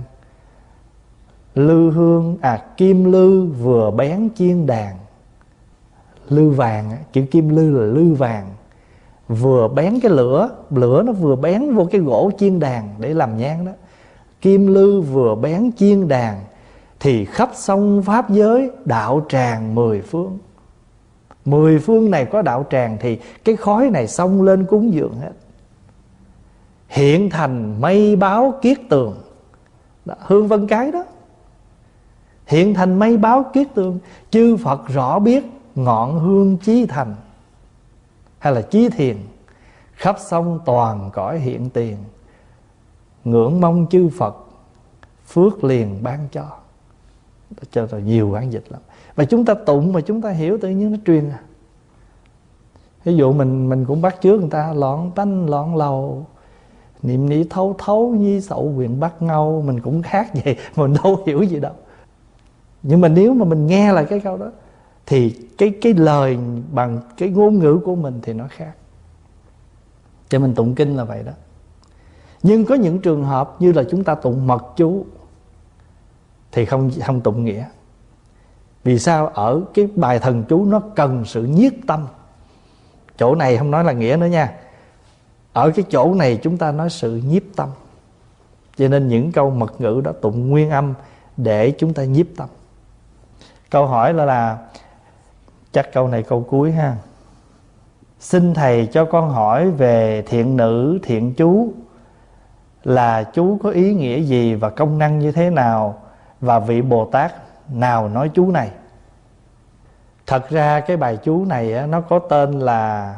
lư hương à kim lư vừa bén chiên đàn. Lư vàng, chữ kim lư là lư vàng, vừa bén cái lửa, lửa nó vừa bén vô cái gỗ chiên đàn để làm nhang đó. Kim lư vừa bén chiên đàn, thì khắp sông pháp giới đạo tràng mười phương. Mười phương này có đạo tràng thì cái khói này xông lên cúng dường hết. Hiện thành mây báo kiết tường đó, hương vân cái đó. Hiện thành mây báo kiết tường, chư Phật rõ biết ngọn hương chí thành. Hay là chí thiền, khắp sông toàn cõi hiện tiền, ngưỡng mong chư Phật phước liền ban cho. Cho là nhiều bản dịch lắm. Và chúng ta tụng mà chúng ta hiểu tự nhiên nó truyền à. Ví dụ mình mình cũng bắt chước người ta lọn tanh lọn lầu, niệm ni thấu thấu nhi sậu quyền bắt ngâu. Mình cũng khác vậy, mình đâu hiểu gì đâu. Nhưng mà nếu mà mình nghe lại cái câu đó thì cái cái lời bằng cái ngôn ngữ của mình thì nó khác. Cho mình tụng kinh là vậy đó. Nhưng có những trường hợp như là chúng ta tụng mật chú thì không không tụng nghĩa. Vì sao? Ở cái bài thần chú nó cần sự nhiếp tâm. Chỗ này không nói là nghĩa nữa nha. Ở cái chỗ này chúng ta nói sự nhiếp tâm. Cho nên những câu mật ngữ đó tụng nguyên âm để chúng ta nhiếp tâm. Câu hỏi là là chắc câu này câu cuối ha. Xin thầy cho con hỏi về thiện nữ thiện chú, là chú có ý nghĩa gì và công năng như thế nào, và vị Bồ Tát nào nói chú này? Thật ra cái bài chú này á, nó có tên là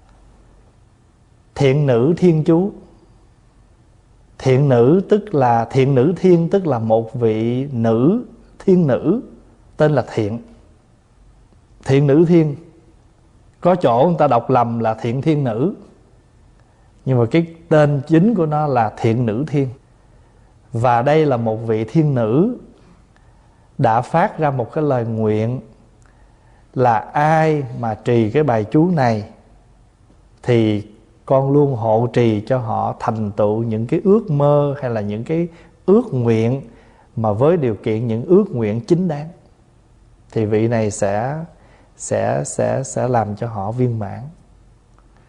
thiện nữ thiên chú. Thiện nữ tức là thiện nữ thiên, tức là một vị nữ thiên nữ tên là Thiện. Thiện nữ thiên, có chỗ người ta đọc lầm là thiện thiên nữ, nhưng mà cái tên chính của nó là thiện nữ thiên. Và đây là một vị thiên nữ đã phát ra một cái lời nguyện là ai mà trì cái bài chú này thì con luôn hộ trì cho họ thành tựu những cái ước mơ hay là những cái ước nguyện, mà với điều kiện những ước nguyện chính đáng thì vị này sẽ sẽ sẽ sẽ làm cho họ viên mãn.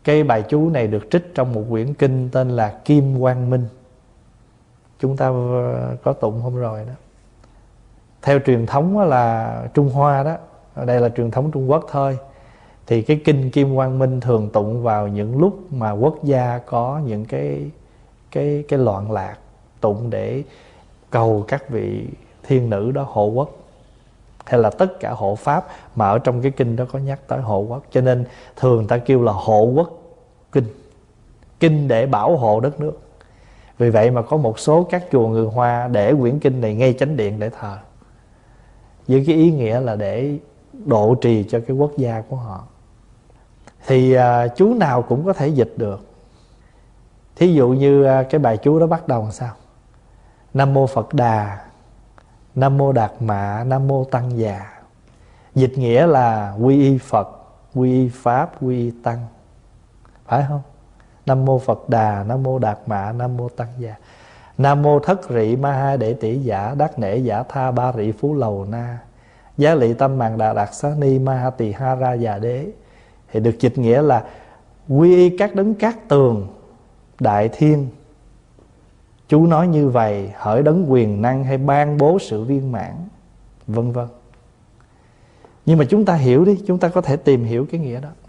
Cái bài chú này được trích trong một quyển kinh tên là Kim Quang Minh. Chúng ta có tụng hôm rồi đó. Theo truyền thống là Trung Hoa đó, ở đây là truyền thống Trung Quốc thôi, thì cái kinh Kim Quang Minh thường tụng vào những lúc mà quốc gia có những cái cái cái loạn lạc, tụng để cầu các vị thiên nữ đó hộ quốc, hay là tất cả hộ pháp, mà ở trong cái kinh đó có nhắc tới hộ quốc, cho nên thường ta kêu là hộ quốc kinh, kinh để bảo hộ đất nước. Vì vậy mà có một số các chùa người Hoa để quyển kinh này ngay chánh điện để thờ, với cái ý nghĩa là để độ trì cho cái quốc gia của họ. Thì à, chú nào cũng có thể dịch được. Thí dụ như à, cái bài chú đó bắt đầu làm sao? Nam mô Phật Đà, Nam mô Đạt Mạ, Nam mô Tăng Già. Dịch nghĩa là quy y Phật, quy y Pháp, quy y Tăng, phải không? Nam mô Phật Đà, Nam mô Đạt Mạ, Nam mô Tăng Già. Nam mô Thất Rị Ma Ha Đệ Tỷ Giả Đắc Nể Giả Tha Ba Rị Phú Lầu Na Giá Lị Tâm Màng Đà Đạt Xá Ni Ma Ha Tỳ Ha Ra Già Đế. Thì được dịch nghĩa là quy y các đấng cát tường đại thiên. Chú nói như vậy hỡi đấng quyền năng hay ban bố sự viên mãn, vân vân. Nhưng mà chúng ta hiểu đi, chúng ta có thể tìm hiểu cái nghĩa đó.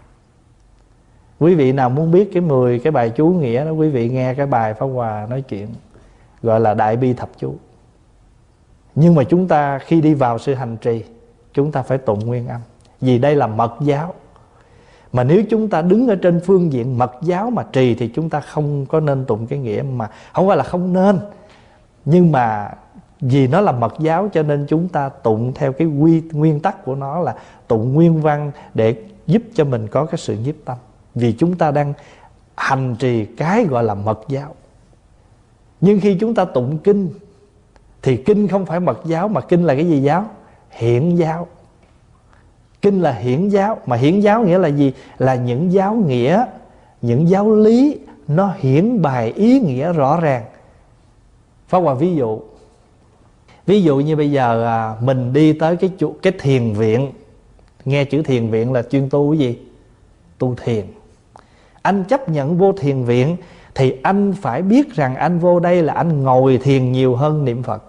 Quý vị nào muốn biết cái mười cái bài chú nghĩa đó, quý vị nghe cái bài Pháp Hòa nói chuyện gọi là Đại Bi Thập Chú. Nhưng mà chúng ta khi đi vào sự hành trì, chúng ta phải tụng nguyên âm, vì đây là mật giáo. Mà nếu chúng ta đứng ở trên phương diện mật giáo mà trì thì chúng ta không có nên tụng cái nghĩa, mà không phải là không nên, nhưng mà vì nó là mật giáo cho nên chúng ta tụng theo cái quy nguyên tắc của nó là tụng nguyên văn để giúp cho mình có cái sự nhiếp tâm. Vì chúng ta đang hành trì cái gọi là mật giáo. Nhưng khi chúng ta tụng kinh thì kinh không phải mật giáo, mà kinh là cái gì giáo? Hiển giáo. Kinh là hiển giáo. Mà hiển giáo nghĩa là gì? Là những giáo nghĩa, những giáo lý nó hiển bài ý nghĩa rõ ràng. Pháp Hòa ví dụ. Ví dụ như bây giờ à, mình đi tới cái, chủ, cái thiền viện. Nghe chữ thiền viện là chuyên tu cái gì? Tu thiền. Anh chấp nhận vô thiền viện thì anh phải biết rằng anh vô đây là anh ngồi thiền nhiều hơn niệm Phật.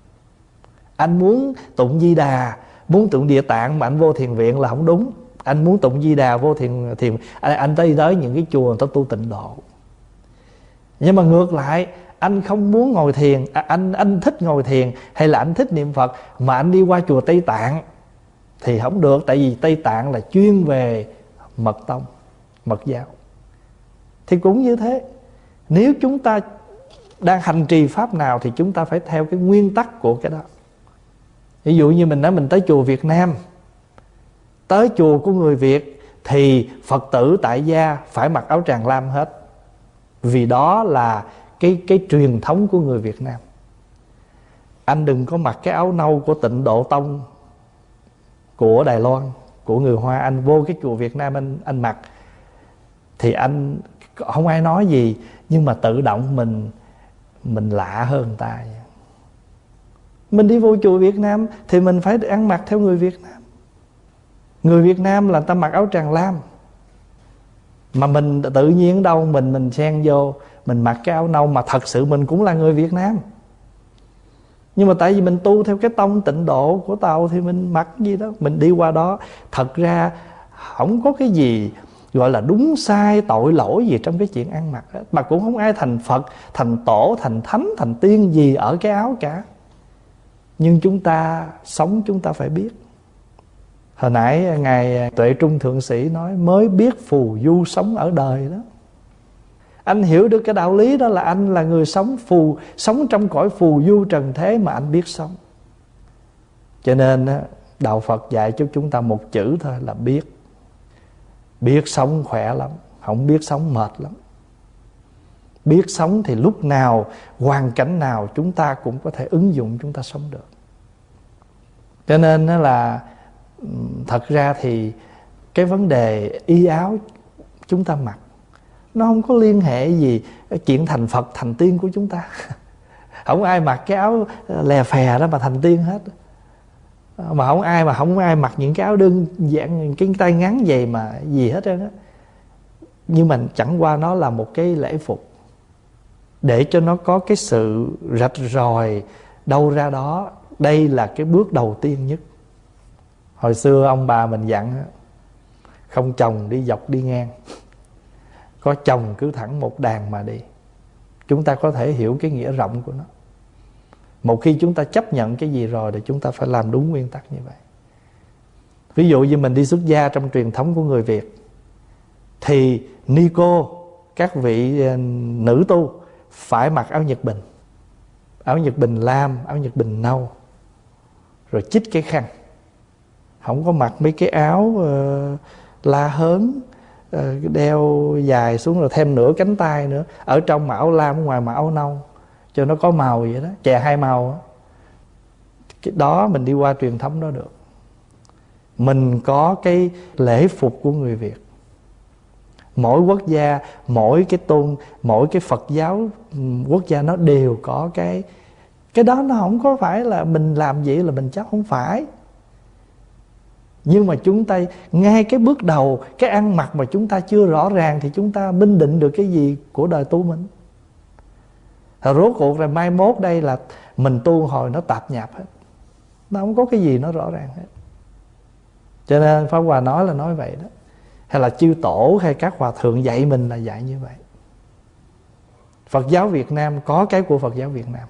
Anh muốn tụng Di Đà, muốn tụng Địa Tạng mà anh vô thiền viện là không đúng. Anh muốn tụng Di Đà vô thiền thiền anh, anh tới tới những cái chùa người ta tu tịnh độ. Nhưng mà ngược lại, anh không muốn ngồi thiền, à, anh anh thích ngồi thiền hay là anh thích niệm Phật mà anh đi qua chùa Tây Tạng thì không được, tại vì Tây Tạng là chuyên về mật tông, mật giáo. Thì cũng như thế, nếu chúng ta đang hành trì pháp nào thì chúng ta phải theo cái nguyên tắc của cái đó. Ví dụ như mình nói mình tới chùa Việt Nam, tới chùa của người Việt thì Phật tử tại gia phải mặc áo tràng lam hết, vì đó là cái, cái truyền thống của người Việt Nam. Anh đừng có mặc cái áo nâu của Tịnh Độ Tông của Đài Loan, của người Hoa. Anh vô cái chùa Việt Nam anh, anh mặc thì anh không ai nói gì, nhưng mà tự động mình mình lạ hơn người ta. Mình đi vô chùa Việt Nam thì mình phải ăn mặc theo người Việt Nam. Người Việt Nam là ta mặc áo tràng lam, mà mình tự nhiên đâu mình mình xen vô mình mặc cái áo nâu, mà thật sự mình cũng là người Việt Nam. Nhưng mà tại vì mình tu theo cái tông Tịnh Độ của Tàu thì mình mặc gì đó, mình đi qua đó. Thật ra không có cái gì gọi là đúng sai tội lỗi gì trong cái chuyện ăn mặc đó. Mà cũng không ai thành Phật, thành Tổ, thành Thánh, thành Tiên gì ở cái áo cả. Nhưng chúng ta sống chúng ta phải biết. Hồi nãy Ngài Tuệ Trung Thượng Sĩ nói mới biết phù du sống ở đời đó. Anh hiểu được cái đạo lý đó là anh là người sống phù, sống trong cõi phù du trần thế mà anh biết sống. Cho nên đạo Phật dạy cho chúng ta một chữ thôi là biết. Biết sống khỏe lắm, không biết sống mệt lắm. Biết sống thì lúc nào, hoàn cảnh nào chúng ta cũng có thể ứng dụng, chúng ta sống được. Cho nên là thật ra thì cái vấn đề y áo chúng ta mặc nó không có liên hệ gì chuyện thành Phật, thành tiên của chúng ta. Không ai mặc cái áo lè phè đó mà thành tiên hết. Mà không ai mà không ai mặc những cái áo đơn giản, cái tay ngắn vậy mà gì hết trơn á. Nhưng mà chẳng qua nó là một cái lễ phục, để cho nó có cái sự rạch ròi đâu ra đó. Đây là cái bước đầu tiên nhất. Hồi xưa ông bà mình dặn không chồng đi dọc đi ngang, có chồng cứ thẳng một đàn mà đi. Chúng ta có thể hiểu cái nghĩa rộng của nó. Một khi chúng ta chấp nhận cái gì rồi thì chúng ta phải làm đúng nguyên tắc như vậy. Ví dụ như mình đi xuất gia trong truyền thống của người Việt, thì ni cô, các vị nữ tu phải mặc áo Nhật Bình, áo Nhật Bình lam, áo Nhật Bình nâu, rồi chích cái khăn. Không có mặc mấy cái áo uh, la hớn, uh, đeo dài xuống rồi thêm nửa cánh tay nữa. Ở trong mà áo lam, ở ngoài mà áo nâu, cho nó có màu vậy đó, chè hai màu đó. Cái đó mình đi qua truyền thống đó được. Mình có cái lễ phục của người Việt. Mỗi quốc gia, mỗi cái tôn, mỗi cái Phật giáo quốc gia nó đều có cái cái đó. Nó không có phải là mình làm vậy là mình chắc, không phải. Nhưng mà chúng ta ngay cái bước đầu, cái ăn mặc mà chúng ta chưa rõ ràng, thì chúng ta minh định được cái gì của đời tu mình? Rồi rốt cuộc rồi mai mốt đây là mình tu hồi nó tạp nhạp hết, nó không có cái gì nó rõ ràng hết. Cho nên Pháp Hòa nói là nói vậy đó. Hay là chư tổ hay các hòa thượng dạy mình là dạy như vậy. Phật giáo Việt Nam có cái của Phật giáo Việt Nam,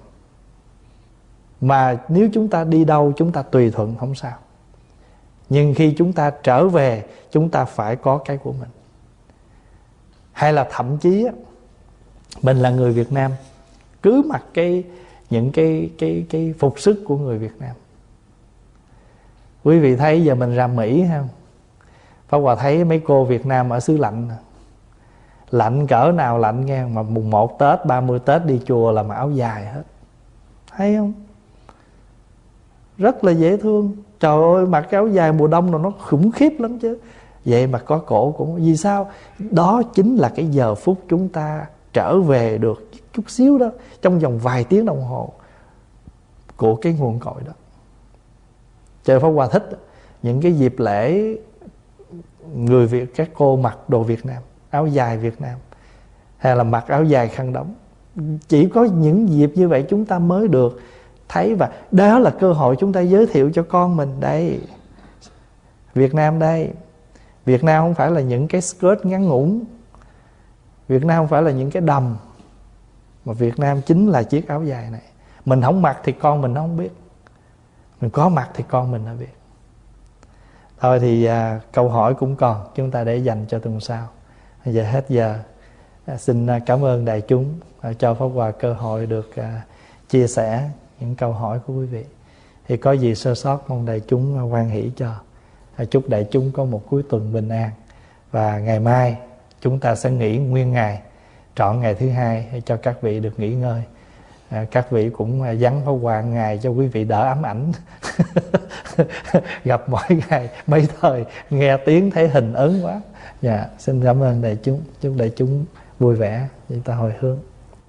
mà nếu chúng ta đi đâu chúng ta tùy thuận không sao. Nhưng khi chúng ta trở về, chúng ta phải có cái của mình. Hay là thậm chí mình là người Việt Nam, cứ mặc cái những cái cái cái phục sức của người Việt Nam. Quý vị thấy giờ mình ra Mỹ không? Pháp Hòa thấy mấy cô Việt Nam ở xứ lạnh, lạnh cỡ nào lạnh nghe, mà mùng một Tết, ba mươi Tết đi chùa là mặc áo dài hết. Thấy không? Rất là dễ thương. Trời ơi, mặc cái áo dài mùa đông rồi nó khủng khiếp lắm chứ. Vậy mà có cổ cũng... Vì sao? Đó chính là cái giờ phút chúng ta trở về được chút xíu đó, trong vòng vài tiếng đồng hồ, của cái nguồn cội đó. Trời, Pháp Hòa thích những cái dịp lễ người Việt, các cô mặc đồ Việt Nam, áo dài Việt Nam, hay là mặc áo dài khăn đóng. Chỉ có những dịp như vậy chúng ta mới được thấy, và đó là cơ hội chúng ta giới thiệu cho con mình. Đây, Việt Nam đây. Việt Nam không phải là những cái skirt ngắn ngủn, Việt Nam không phải là những cái đầm, mà Việt Nam chính là chiếc áo dài này. Mình không mặc thì con mình nó không biết, mình có mặc thì con mình nó biết. Thôi thì à, câu hỏi cũng còn, chúng ta để dành cho tuần sau. Bây giờ hết giờ. à, Xin cảm ơn đại chúng à, cho Pháp Hòa cơ hội được à, chia sẻ những câu hỏi của quý vị. Thì có gì sơ sót mong đại chúng à, hoan hỷ cho. à, Chúc đại chúng có một cuối tuần bình an. Và ngày mai chúng ta sẽ nghỉ nguyên ngày, trọn ngày thứ hai cho các vị được nghỉ ngơi. à, Các vị cũng à, vắng Pháp Hòa ngày cho quý vị đỡ ám ảnh. Gặp mỗi ngày mấy thời nghe tiếng thấy hình ấn quá. Dạ, xin cảm ơn đại chúng. Chúc đại chúng vui vẻ. Chúng ta hồi hướng.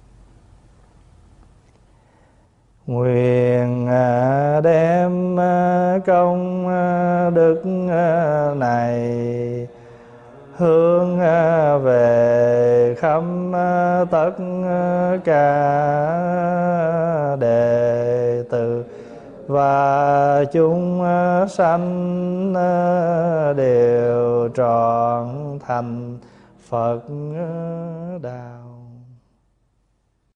Nguyện đem công đức này hướng về khắp tất cả đệ tử và chúng sanh đều trọn thành Phật đạo.